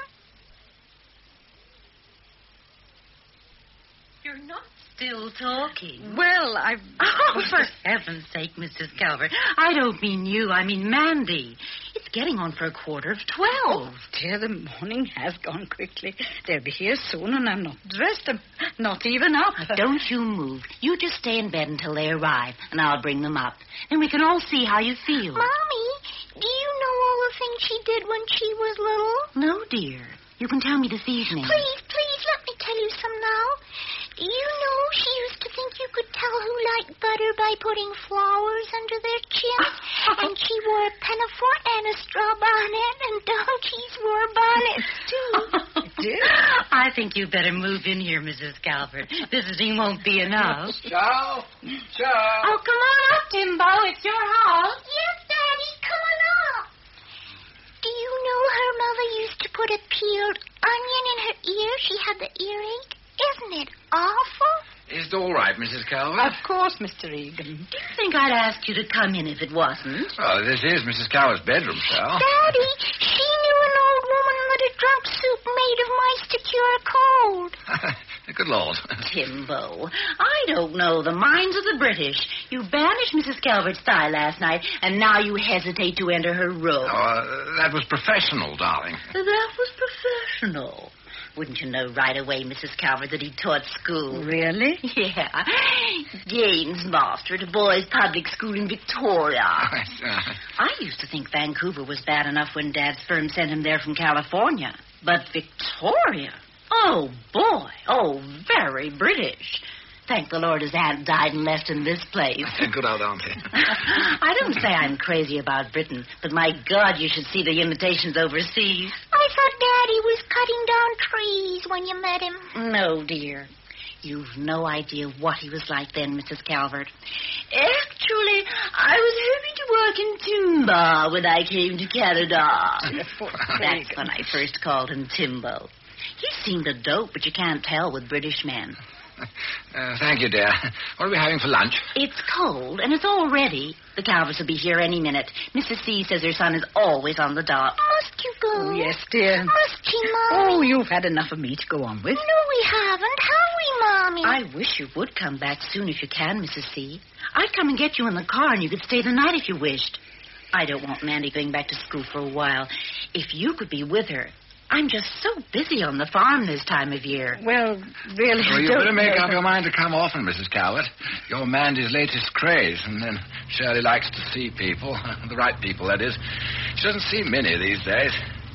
You're not still talking. Well, Oh, for heaven's sake, Mrs. Calvert. I don't mean you. I mean Mandy. It's getting on for 11:45. Oh, dear, the morning has gone quickly. They'll be here soon, and I'm not dressed. I'm not even up. Don't you move. You just stay in bed until they arrive, and I'll bring them up. Then we can all see how you feel. Mommy, do you know all the things she did when she was little? No, dear. You can tell me this evening. Please, let me tell you some now. You know she used to think you could tell who liked butter by putting flowers under their chin. And she wore a pinafore and a straw bonnet, and donkeys wore bonnets, too. I think you better move in here, Mrs. Calvert. Visiting won't be enough. Ciao. Oh, come on up, Timbo. It's your house. Yes, Daddy. Come on up. Do you know her mother used to put a peeled onion in her ear? She had the earache. Isn't it awful? Is it all right, Mrs. Calvert? Of course, Mr. Egan. Do you think I'd ask you to come in if it wasn't? Oh, this is Mrs. Calvert's bedroom, sir. Daddy, she knew an old woman that had drunk soup made of mice to cure a cold. The Good Lord. Timbo, I don't know the minds of the British. You banished Mrs. Calvert's thigh last night, and now you hesitate to enter her room. That was professional, darling. That was professional. Wouldn't you know right away, Mrs. Calvert, that he taught school? Really? Yeah. Gaines Master at a boys' public school in Victoria. I used to think Vancouver was bad enough when Dad's firm sent him there from California. But Victoria? Oh, boy. Oh, very British. Thank the Lord his aunt died and left in this place. Good old auntie. I don't say I'm crazy about Britain, but my God, you should see the imitations overseas. I thought Daddy was cutting down trees when you met him. No, dear. You've no idea what he was like then, Mrs. Calvert. Actually, I was hoping to work in timber when I came to Canada. That's when I first called him Timbo. He seemed a dope, but you can't tell with British men. Thank you, dear. What are we having for lunch? It's cold, and it's all ready. The Calverts will be here any minute. Mrs. C says her son is always on the dot. Must you go? Oh, yes, dear. Must you, Mommy? Oh, you've had enough of me to go on with. No, we haven't, have we, Mommy? I wish you would come back soon if you can, Mrs. C. I'd come and get you in the car, and you could stay the night if you wished. I don't want Mandy going back to school for a while. If you could be with her... I'm just so busy on the farm this time of year. Well, really, you better make up your mind to come often, Mrs. Calvert. You're Mandy's latest craze, and then Shirley likes to see people. The right people, that is. She doesn't see many these days.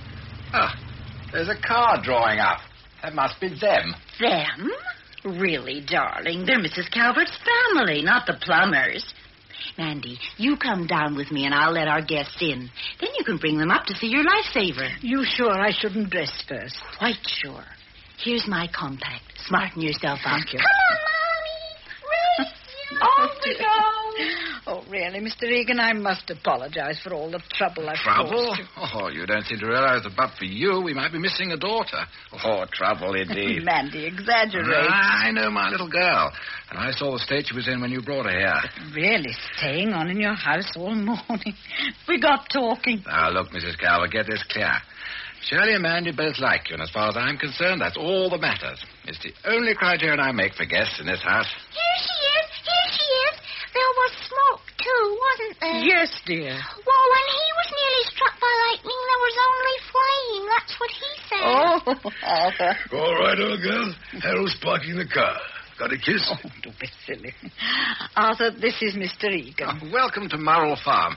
Oh, there's a car drawing up. That must be them. Them? Really, darling, they're Mrs. Calvert's family, not the plumbers. Mandy, you come down with me and I'll let our guests in. Then you can bring them up to see your lifesaver. You sure I shouldn't dress first? Quite sure. Here's my compact. Smarten yourself up. Thank you. Come on, Mommy. Race. Off we go. Oh, really, Mr. Egan, I must apologize for all the trouble I've Trouble? caused you. Oh, you don't seem to realize that but for you, we might be missing a daughter. Oh, trouble indeed. Mandy exaggerates. I know my little girl. And I saw the state she was in when you brought her here. Really, staying on in your house all morning. We got talking. Now, look, Mrs. Calvert, get this clear. Shirley and Mandy both like you, and as far as I'm concerned, that's all that matters. It's the only criterion I make for guests in this house. Here she is. Here she is. There was smoke, too, wasn't there? Yes, dear. Well, when he was nearly struck by lightning, there was only flame. That's what he said. Oh, Arthur. All right, old girl. Harold's parking the car. Got a kiss? Oh, don't be silly. Arthur, this is Mr. Egan. Welcome to Murrell Farm.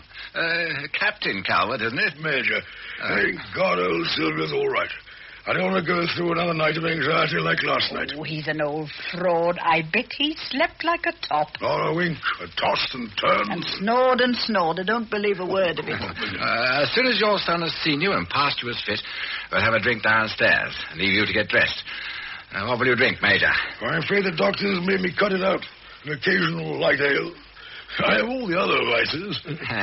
Captain Calvert, isn't it? Major. Thank God old Sylvia's all right. I don't want to go through another night of anxiety like last night. Oh, he's an old fraud. I bet he slept like a top. Not a wink. I tossed and turned. And snored and snored. I don't believe a word of it. As soon as your son has seen you and passed you as fit, we'll have a drink downstairs and leave you to get dressed. What will you drink, Major? I'm afraid the doctors made me cut it out. An occasional light ale. I have all the other vices.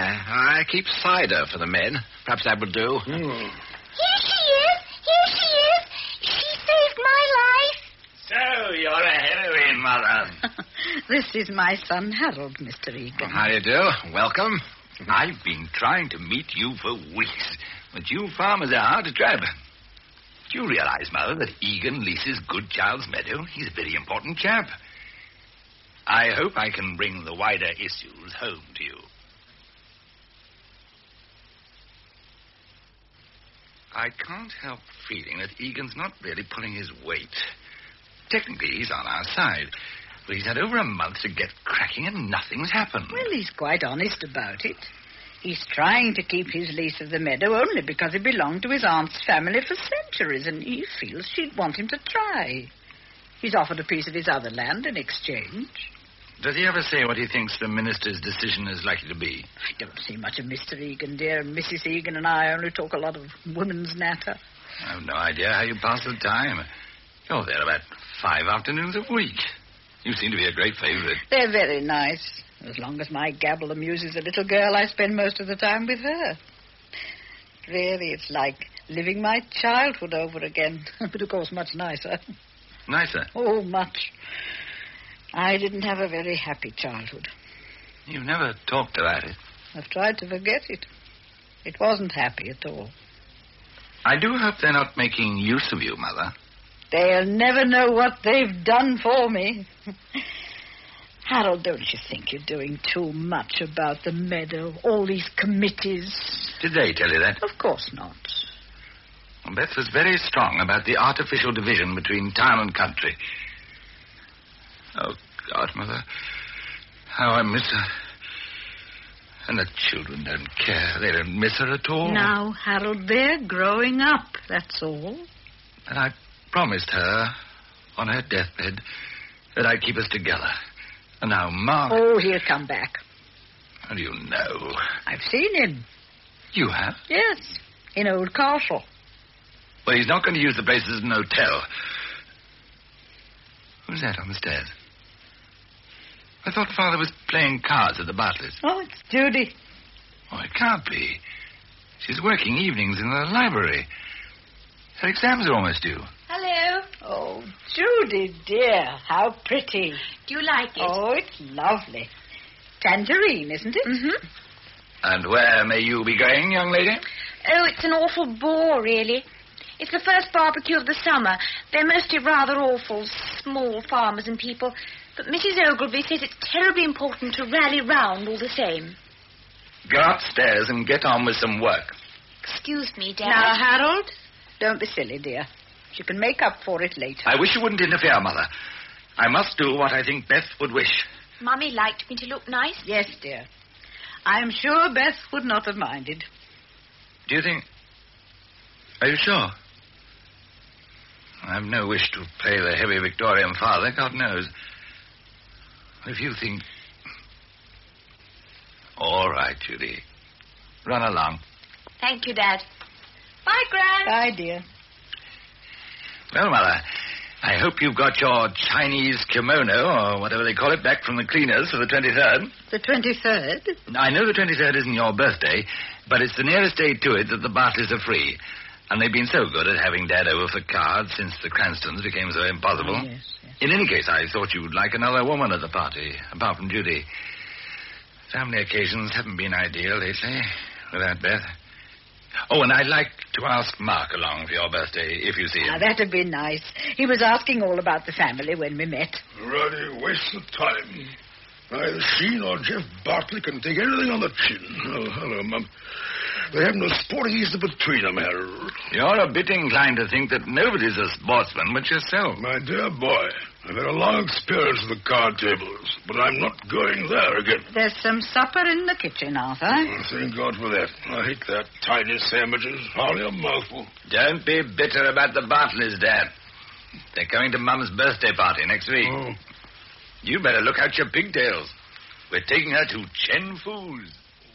I keep cider for the men. Perhaps that will do. Here she is. Here she is. She saved my life. So, you're a heroine, Mother. This is my son, Harold, Mr. Egan. How do you do? Welcome. I've been trying to meet you for weeks, but you farmers are hard to trap. Do you realize, Mother, that Egan leases Goodchild's Meadow? He's a very important chap. I hope I can bring the wider issues home to you. I can't help feeling that Egan's not really pulling his weight. Technically, he's on our side, but he's had over a month to get cracking and nothing's happened. Well, he's quite honest about it. He's trying to keep his lease of the meadow only because it belonged to his aunt's family for centuries, and he feels she'd want him to try. He's offered a piece of his other land in exchange. Does he ever say what he thinks the minister's decision is likely to be? I don't see much of Mr. Egan, dear. Mrs. Egan and I only talk a lot of women's natter. I have no idea how you pass the time. You're there about 5 afternoons a week. You seem to be a great favorite. They're very nice. As long as my gabble amuses the little girl, I spend most of the time with her. Really, it's like living my childhood over again. But, of course, much nicer. Nicer? Oh, much. I didn't have a very happy childhood. You've never talked about it. I've tried to forget it. It wasn't happy at all. I do hope they're not making use of you, Mother. They'll never know what they've done for me. Harold, don't you think you're doing too much about the meadow? All these committees. Did they tell you that? Of course not. Well, Beth was very strong about the artificial division between town and country. Oh, God, Mother. How I miss her. And the children don't care. They don't miss her at all. Now, Harold, they're growing up, that's all. And I promised her on her deathbed that I'd keep us together. And now Mark... Oh, he'll come back. How do you know? I've seen him. You have? Yes, in Old Castle. Well, he's not going to use the place as an hotel. Who's that on the stairs? I thought Father was playing cards at the Bartlett's. Oh, it's Judy. Oh, it can't be. She's working evenings in the library. Her exams are almost due. Hello. Oh, Judy, dear, how pretty. Do you like it? Oh, it's lovely. Tangerine, isn't it? Mm-hmm. And where may you be going, young lady? Oh, it's an awful bore, really. It's the first barbecue of the summer. They're mostly rather awful, small farmers and people. But Mrs. Ogilvy says it's terribly important to rally round all the same. Go upstairs and get on with some work. Excuse me, Dad. Now, Harold, don't be silly, dear. She can make up for it later. I wish you wouldn't interfere, Mother. I must do what I think Beth would wish. Mummy liked me to look nice. Yes, dear. I'm sure Beth would not have minded. Do you think... Are you sure? I've no wish to play the heavy Victorian father, God knows. If you think... All right, Judy. Run along. Thank you, Dad. Bye, Gran. Bye, dear. Well, Mother, I hope you've got your Chinese kimono, or whatever they call it, back from the cleaners for the 23rd. The 23rd? I know the 23rd isn't your birthday, but it's the nearest day to it that the Bartleys are free. And they've been so good at having Dad over for cards since the Cranstons became so impossible. Oh, yes. In any case, I thought you'd like another woman at the party, apart from Judy. Family occasions haven't been ideal lately, without Beth. Oh, and I'd like to ask Mark along for your birthday, if you see him. Now, that'd be nice. He was asking all about the family when we met. Rather waste of time. Neither she nor Jeff Bartlett can take anything on the chin. Oh, hello, Mum. They have no sporties between them, Harold. You're a bit inclined to think that nobody's a sportsman but yourself. My dear boy, I've had a long experience with the card tables, but I'm not going there again. There's some supper in the kitchen, Arthur. Oh, thank God for that. I hate that tiny sandwiches, hardly a mouthful. Don't be bitter about the Bartleys, Dad. They're coming to Mum's birthday party next week. Oh. You better look out your pigtails. We're taking her to Chen Fu's.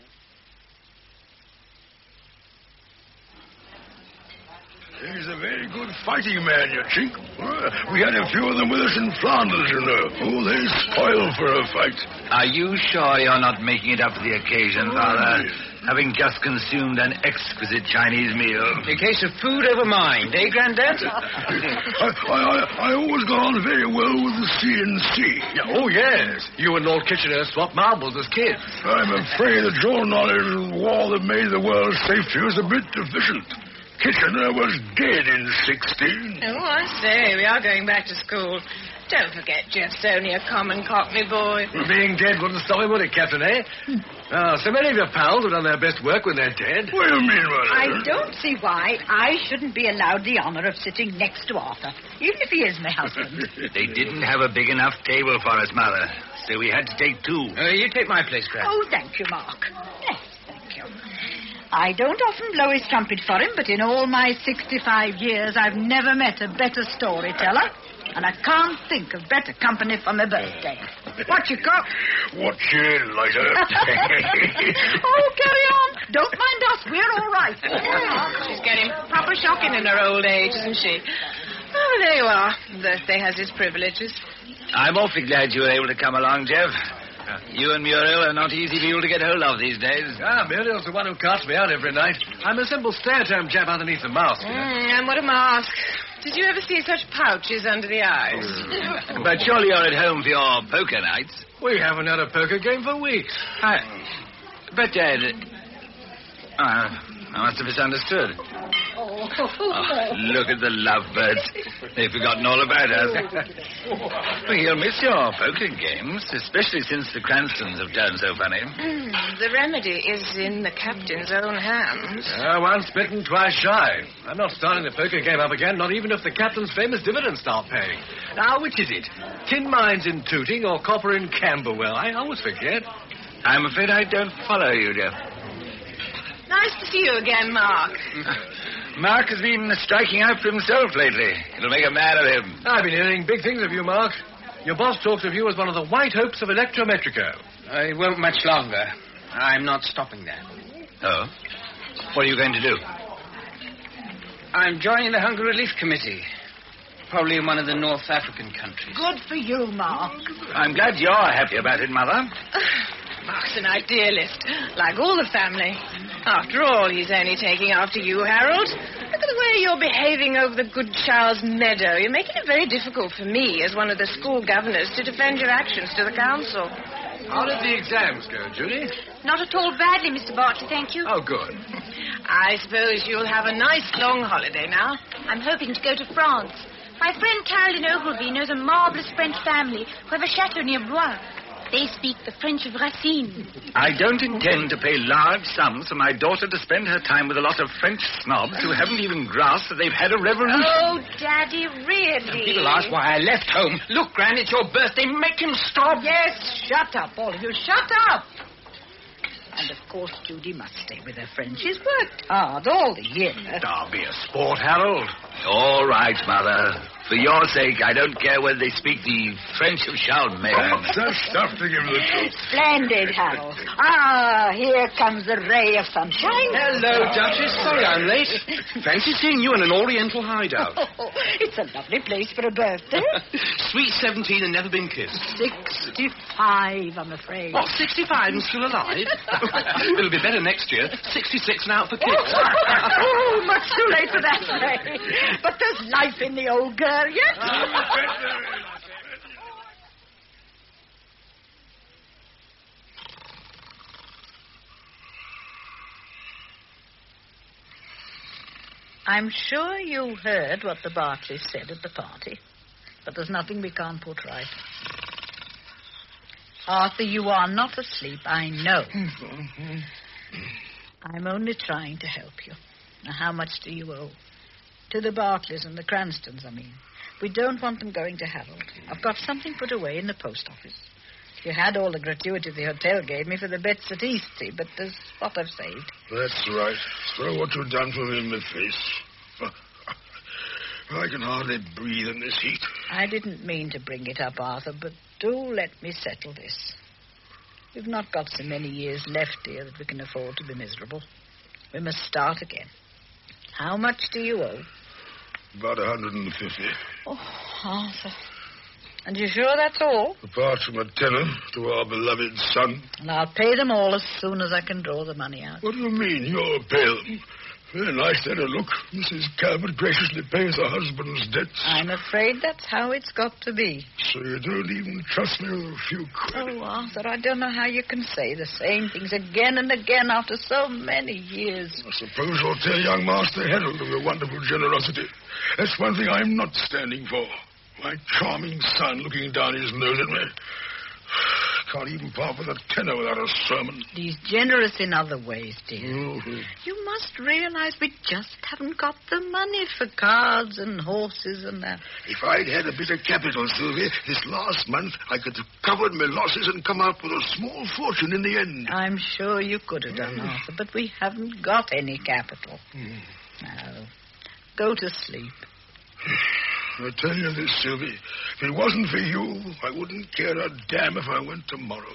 He's a very good fighting man, you chink. We had a few of them with us in Flanders, you know. Oh, they spoil for a fight. Are you sure you're not making it up for the occasion, Father? Having just consumed an exquisite Chinese meal. A case of food over mind, eh, Grandad? I always got on very well with the C&C. Yeah, oh, yes. You and Lord Kitchener swapped marbles as kids. I'm afraid that your knowledge of the war that made the world safe to you is a bit deficient. Kitchener was dead in 16. Oh, I say, we are going back to school. Don't forget Jeff's only a common Cockney boy. Well, being dead wouldn't stop him, would it, Captain, eh? So many of your pals have done their best work when they're dead. What do you mean, Mother? I don't see why I shouldn't be allowed the honor of sitting next to Arthur, even if he is my husband. They didn't have a big enough table for us, Mother, so we had to take two. You take my place, Gran. Oh, thank you, Mark. Yes, thank you. I don't often blow his trumpet for him, but in all my 65 years, I've never met a better storyteller, and I can't think of better company for my birthday. What you got? What's your lighter? Oh, carry on. Don't mind us. We're all right. She's getting proper shocking in her old age, isn't she? Oh, there you are. Birthday has its privileges. I'm awfully glad you were able to come along, Jeff. You and Muriel are not easy people to get hold of these days. Muriel's the one who carts me out every night. I'm a simple stay-at-home chap underneath the mask. And what a mask. Did you ever see such pouches under the eyes? But surely you're at home for your poker nights. We haven't had a poker game for weeks. But, Dad, I must have misunderstood. Oh, Oh, look at the lovebirds. They've forgotten all about us. Well, you'll miss your poker games, especially since the Cranstons have turned so funny. The remedy is in the captain's own hands. Once bitten, twice shy. I'm not starting the poker game up again, not even if the captain's famous dividends start paying. Now, which is it? Tin mines in Tooting or copper in Camberwell? I always forget. I'm afraid I don't follow you, dear. Nice to see you again, Mark. Mark has been striking out for himself lately. It'll make a man of him. I've been hearing big things of you, Mark. Your boss talks of you as one of the white hopes of Electrometrico. It won't much longer. I'm not stopping there. Oh? What are you going to do? I'm joining the Hunger Relief Committee. Probably in one of the North African countries. Good for you, Mark. I'm glad you're happy about it, Mother. Mark's an idealist, like all the family. After all, he's only taking after you, Harold. Look at the way you're behaving over the good Charles Meadow. You're making it very difficult for me, as one of the school governors, to defend your actions to the council. How did the exams go, Judy? Not at all badly, Mr. Bartley, thank you. Oh, good. I suppose you'll have a nice long holiday now. I'm hoping to go to France. My friend Caroline Ogilvy knows a marvelous French family who have a chateau near Blois. They speak the French of Racine. I don't intend to pay large sums for my daughter to spend her time with a lot of French snobs who haven't even grasped that they've had a revolution. Oh, Daddy, really? People ask why I left home. Look, Gran, it's your birthday. Make him stop. Yes, shut up, all of you. Shut up. And, of course, Judy must stay with her friend. She's worked hard all the year. I'll be a sport, Harold. All right, Mother. For your sake, I don't care whether they speak the French of Charlemagne. Just stuff to give the truth. Splendid, Harold. Ah, here comes the ray of sunshine. Hello, Duchess. Sorry I'm late. Fancy seeing you in an oriental hideout. It's a lovely place for a birthday. Sweet 17 and never been kissed. 65, I'm afraid. What, 65 and still alive? It'll be better next year. 66 and out for kids. Oh, much too late for that, Ray. But there's life in the old girl yet. I'm sure you heard what the Bartleys said at the party, but there's nothing we can't put right. Arthur, you are not asleep, I know. I'm only trying to help you. Now, how much do you owe? To the Bartleys and the Cranstons, I mean. We don't want them going to Harold. I've got something put away in the post office. You had all the gratuity the hotel gave me for the bets at Eastsea, but there's what I've saved. That's right. Throw what you've done for me in the face. I can hardly breathe in this heat. I didn't mean to bring it up, Arthur, but do let me settle this. We've not got so many years left, dear, that we can afford to be miserable. We must start again. How much do you owe? About 150. Oh, Arthur. And you sure that's all? Apart from a tenner to our beloved son. And I'll pay them all as soon as I can draw the money out. What do you mean, you'll pay them? Very nice then, look. Mrs. Calvert graciously pays her husband's debts. I'm afraid that's how it's got to be. So you don't even trust me with a few quid? Oh, Arthur, I don't know how you can say the same things again and again after so many years. I suppose you'll tell young Master Harold of your wonderful generosity. That's one thing I'm not standing for. My charming son looking down his nose at me. Can't even part with a tenner without a sermon. He's generous in other ways, dear. Mm-hmm. You must realize we just haven't got the money for cards and horses and that. If I'd had a bit of capital, Sylvia, this last month I could have covered my losses and come out with a small fortune in the end. I'm sure you could have done, Arthur, but we haven't got any capital. Now, go to sleep. I tell you this, Sylvie. If it wasn't for you, I wouldn't care a damn if I went tomorrow.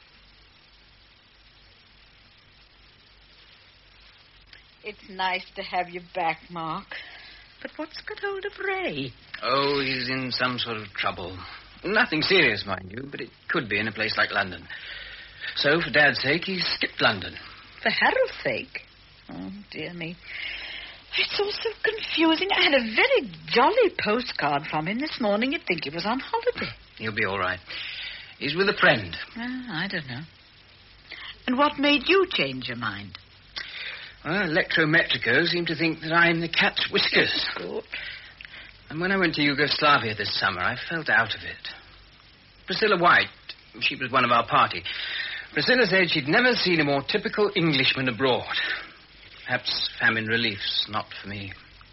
It's nice to have you back, Mark. But what's got hold of Ray? Oh, he's in some sort of trouble. Nothing serious, mind you, but it could be in a place like London. So, for Dad's sake, he skipped London. For Harold's sake? Oh, dear me. It's all so confusing. I had a very jolly postcard from him this morning. You'd think he was on holiday. He'll be all right. He's with a friend. I don't know. And what made you change your mind? Well, Electrometrico seem to think that I'm the cat's whiskers. And when I went to Yugoslavia this summer, I felt out of it. Priscilla White, she was one of our party. Priscilla said she'd never seen a more typical Englishman abroad. Perhaps famine relief's not for me.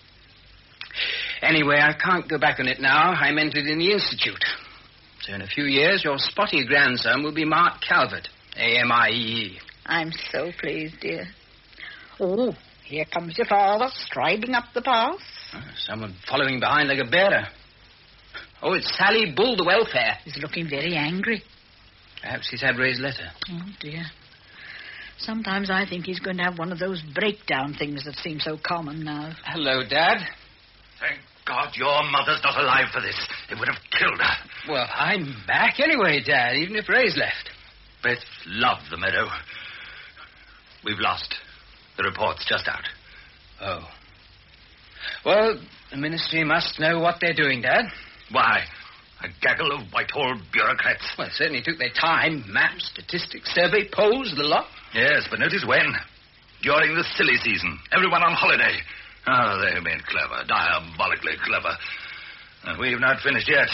Anyway, I can't go back on it now. I'm entered in the Institute. So in a few years, your spotty grandson will be Mark Calvert, A-M-I-E-E. I'm so pleased, dear. Oh, here comes your father, striding up the path. Someone following behind like a bearer. Oh, it's Sally Bull, the welfare. He's looking very angry. Perhaps he's had Ray's letter. Oh, dear. Sometimes I think he's going to have one of those breakdown things that seem so common now. Hello, Dad. Thank God your mother's not alive for this. It would have killed her. Well, I'm back anyway, Dad, even if Ray's left. Beth loved the meadow. We've lost. The report's just out. Oh. Well, the ministry must know what they're doing, Dad. Why? A gaggle of Whitehall bureaucrats. Well, it certainly took their time. Maps, statistics, survey, polls, the lot. Yes, but notice when. During the silly season. Everyone on holiday. Oh, they've been clever. Diabolically clever. And we've not finished yet.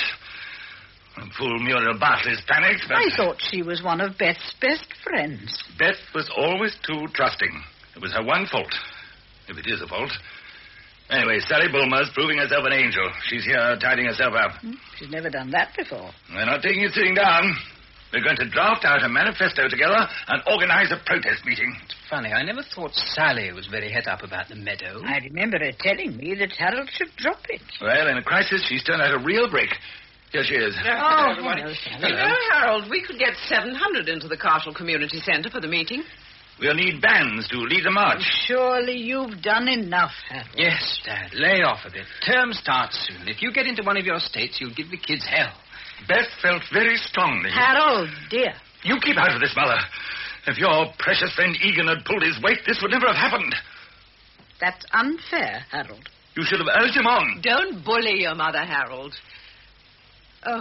Fool Muriel Bartley's panicked, but... I thought she was one of Beth's best friends. Beth was always too trusting. It was her one fault. If it is a fault. Anyway, Sally Bulmer's proving herself an angel. She's here tidying herself up. She's never done that before. We're not taking it sitting down. We're going to draft out a manifesto together and organize a protest meeting. It's funny, I never thought Sally was very het up about the meadow. I remember her telling me that Harold should drop it. Well, in a crisis, she's turned out a real brick. Here she is. Oh, hello, Sally. Harold, we could get 700 into the Carshall Community Centre for the meeting. We'll need bands to lead the march. Surely you've done enough, Harold. Yes, Dad, lay off a bit. Term starts soon. If you get into one of your states, you'll give the kids hell. Beth felt very strongly. Harold, dear. You keep out of this, Mother. If your precious friend Egan had pulled his weight, this would never have happened. That's unfair, Harold. You should have urged him on. Don't bully your mother, Harold. Oh.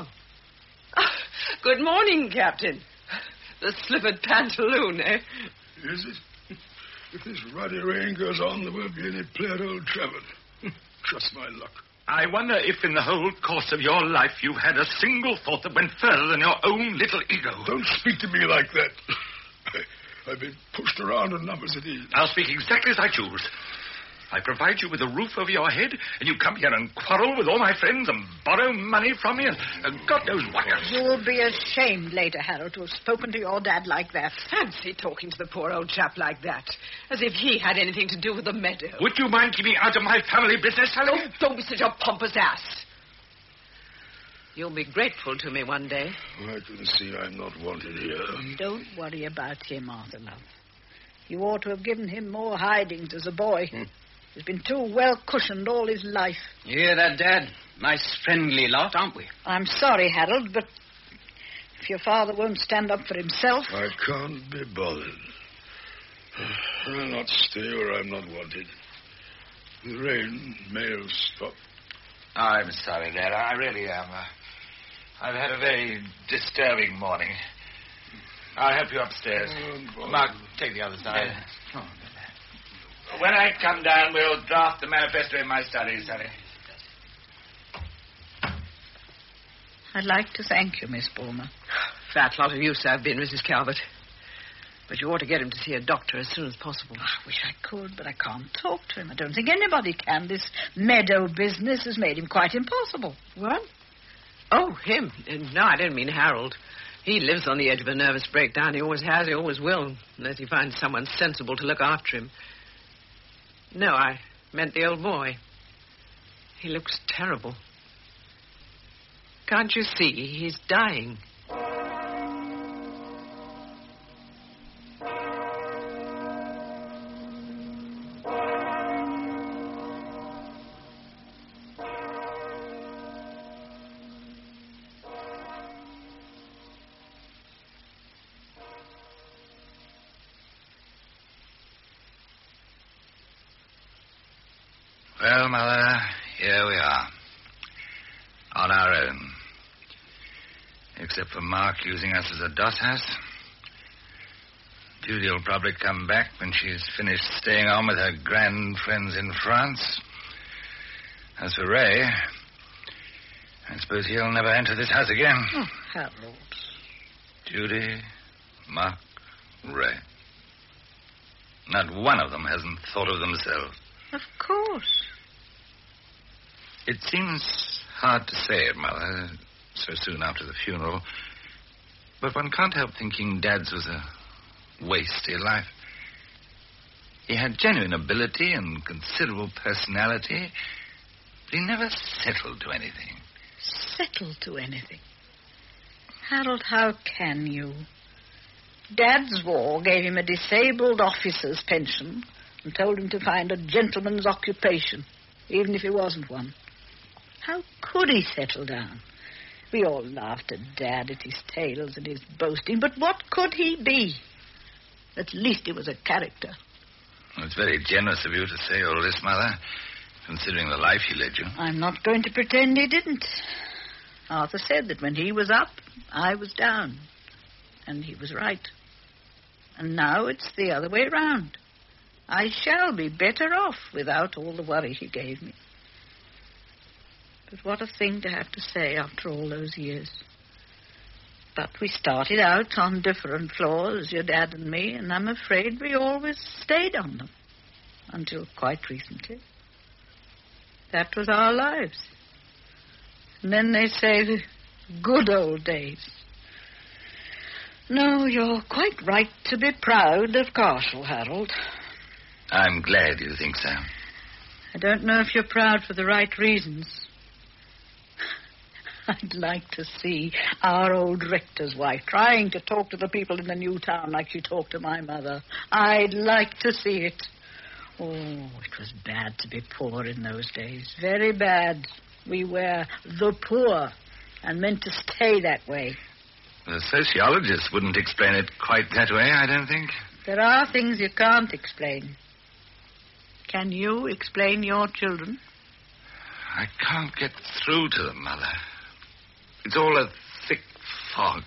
Good morning, Captain. The slivered pantaloon, eh? Is it? If this ruddy rain goes on, there won't be any play at Old Trafford. Just my luck. I wonder if in the whole course of your life you've had a single thought that went further than your own little ego. Don't speak to me like that. I've been pushed around enough as it is. I'll speak exactly as I choose. I provide you with a roof over your head, and you come here and quarrel with all my friends and borrow money from me, and God knows what else. You'll be ashamed later, Harold, to have spoken to your dad like that. Fancy talking to the poor old chap like that, as if he had anything to do with the meadow. Would you mind keeping out of my family business, Sally? Don't be such a pompous ass. You'll be grateful to me one day. I can see I'm not wanted here. Don't worry about him, Arthur, love. You ought to have given him more hidings as a boy. He's been too well cushioned all his life. You hear that, Dad? Nice friendly lot, aren't we? I'm sorry, Harold, but if your father won't stand up for himself... I can't be bothered. I'll not stay where I'm not wanted. The rain may have stopped. I'm sorry, Dad. I really am. I've had a very disturbing morning. I'll help you upstairs. Mark, take the other side. Yeah. When I come down, we'll draft the manifesto in my study, Sally. I'd like to thank you, Miss Bulmer. Fat lot of use I've been, Mrs. Calvert. But you ought to get him to see a doctor as soon as possible. I wish I could, but I can't talk to him. I don't think anybody can. This meadow business has made him quite impossible. What? Oh, him? No, I don't mean Harold. He lives on the edge of a nervous breakdown. He always has, he always will, unless he finds someone sensible to look after him. No, I meant the old boy. He looks terrible. Can't you see? He's dying. Well, Mother, here we are. On our own. Except for Mark using us as a dot house. Judy will probably come back when she's finished staying on with her grand friends in France. As for Ray, I suppose he'll never enter this house again. Oh, Harold. Judy, Mark, Ray. Not one of them hasn't thought of themselves. Of course. It seems hard to say it, Mother, so soon after the funeral. But one can't help thinking Dad's was a wasted life. He had genuine ability and considerable personality, but he never settled to anything. Settled to anything? Harold, how can you? Dad's war gave him a disabled officer's pension and told him to find a gentleman's occupation, even if he wasn't one. How could he settle down? We all laughed at Dad, at his tales and his boasting, but what could he be? At least he was a character. Well, it's very generous of you to say all this, Mother, considering the life he led you. I'm not going to pretend he didn't. Arthur said that when he was up, I was down. And he was right. And now it's the other way round. I shall be better off without all the worry he gave me. But what a thing to have to say after all those years. But we started out on different floors, your dad and me, and I'm afraid we always stayed on them. Until quite recently. That was our lives. And then they say the good old days. No, you're quite right to be proud of Castle, Harold. I'm glad you think so. I don't know if you're proud for the right reasons. I'd like to see our old rector's wife trying to talk to the people in the new town like she talked to my mother. I'd like to see it. Oh, it was bad to be poor in those days. Very bad. We were the poor and meant to stay that way. The sociologist wouldn't explain it quite that way, I don't think. There are things you can't explain. Can you explain your children? I can't get through to them, Mother. It's all a thick fog.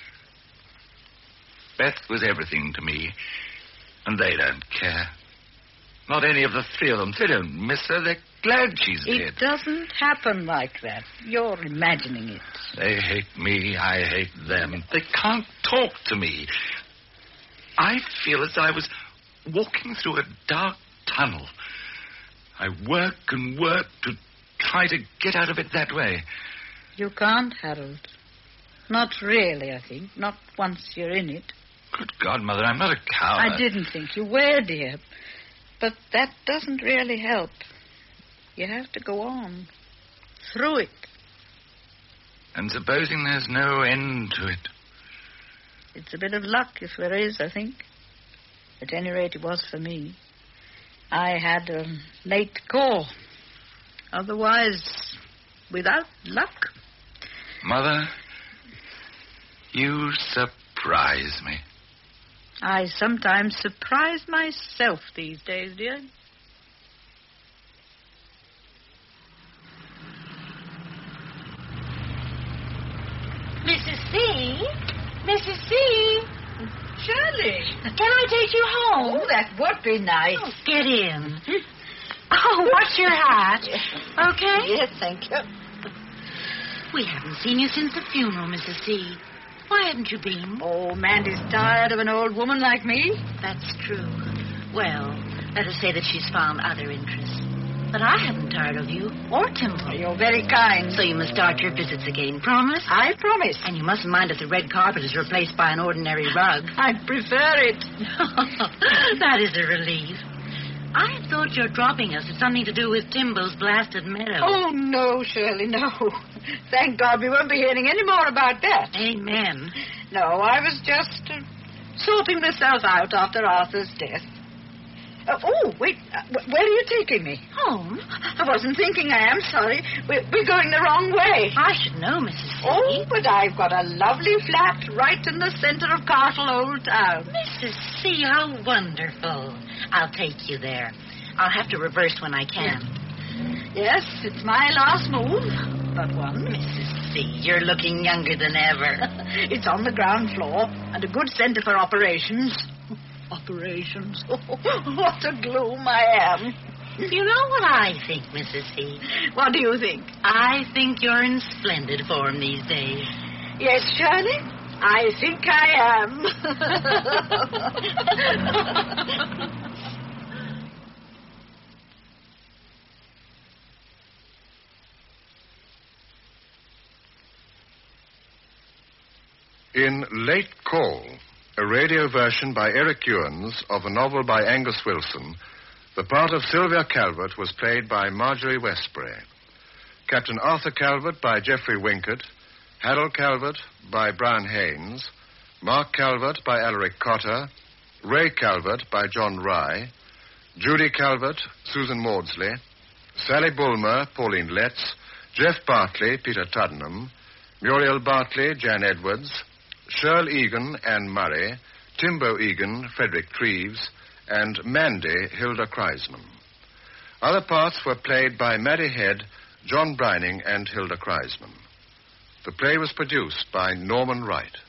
Beth was everything to me, and they don't care. Not any of the three of them. They don't miss her. They're glad she's dead. It doesn't happen like that. You're imagining it. They hate me. I hate them. They can't talk to me. I feel as I was walking through a dark tunnel. I work and work to try to get out of it that way. You can't, Harold. Not really, I think. Not once you're in it. Good God, Mother, I'm not a coward. I didn't think you were, dear. But that doesn't really help. You have to go on. Through it. And supposing there's no end to it? It's a bit of luck, if there is, I think. At any rate, it was for me. I had a late call. Otherwise, without luck. Mother, you surprise me. I sometimes surprise myself these days, dear. Mrs. C? Mrs. C? Shirley. Can I take you home? Oh, that would be nice. Oh, get in. Oh, what's your hat? Okay? Yes, thank you. We haven't seen you since the funeral, Mrs. C. Why haven't you been? Oh, Mandy's tired of an old woman like me. That's true. Well, let us say that she's found other interests. But I haven't tired of you or Timber. You're very kind. So you must start your visits again. Promise? I promise. And you mustn't mind if the red carpet is replaced by an ordinary rug. I'd prefer it. That is a relief. I thought your dropping us had something to do with Timbo's blasted meadow. Oh, no, Shirley, no. Thank God we won't be hearing any more about that. Amen. No, I was just sorting myself out after Arthur's death. Wait. Where are you taking me? Home? I wasn't thinking. I am sorry. We're going the wrong way. I should know, Mrs. C. Oh, but I've got a lovely flat right in the center of Castle Old Town. Mrs. C., how wonderful. I'll take you there. I'll have to reverse when I can. Yes, it's my last move. But one. Mrs. C., you're looking younger than ever. It's on the ground floor and a good center for operations. aspirations. Oh, what a gloom I am. You know what I think, Mrs. C? What do you think? I think you're in splendid form these days. Yes, Shirley, I think I am. In Late Call, a radio version by Eric Ewens of a novel by Angus Wilson, the part of Sylvia Calvert was played by Marjorie Westbury. Captain Arthur Calvert by Geoffrey Winkert, Harold Calvert by Brian Haynes, Mark Calvert by Alaric Cotter, Ray Calvert by John Rye, Judy Calvert, Susan Maudsley, Sally Bulmer, Pauline Letts, Jeff Bartley, Peter Tuddenham, Muriel Bartley, Jan Edwards, Shirl Egan, Anne Murray, Timbo Egan, Frederick Treves, and Mandy, Hilda Kreisman. Other parts were played by Maddie Head, John Brining, and Hilda Kreisman. The play was produced by Norman Wright.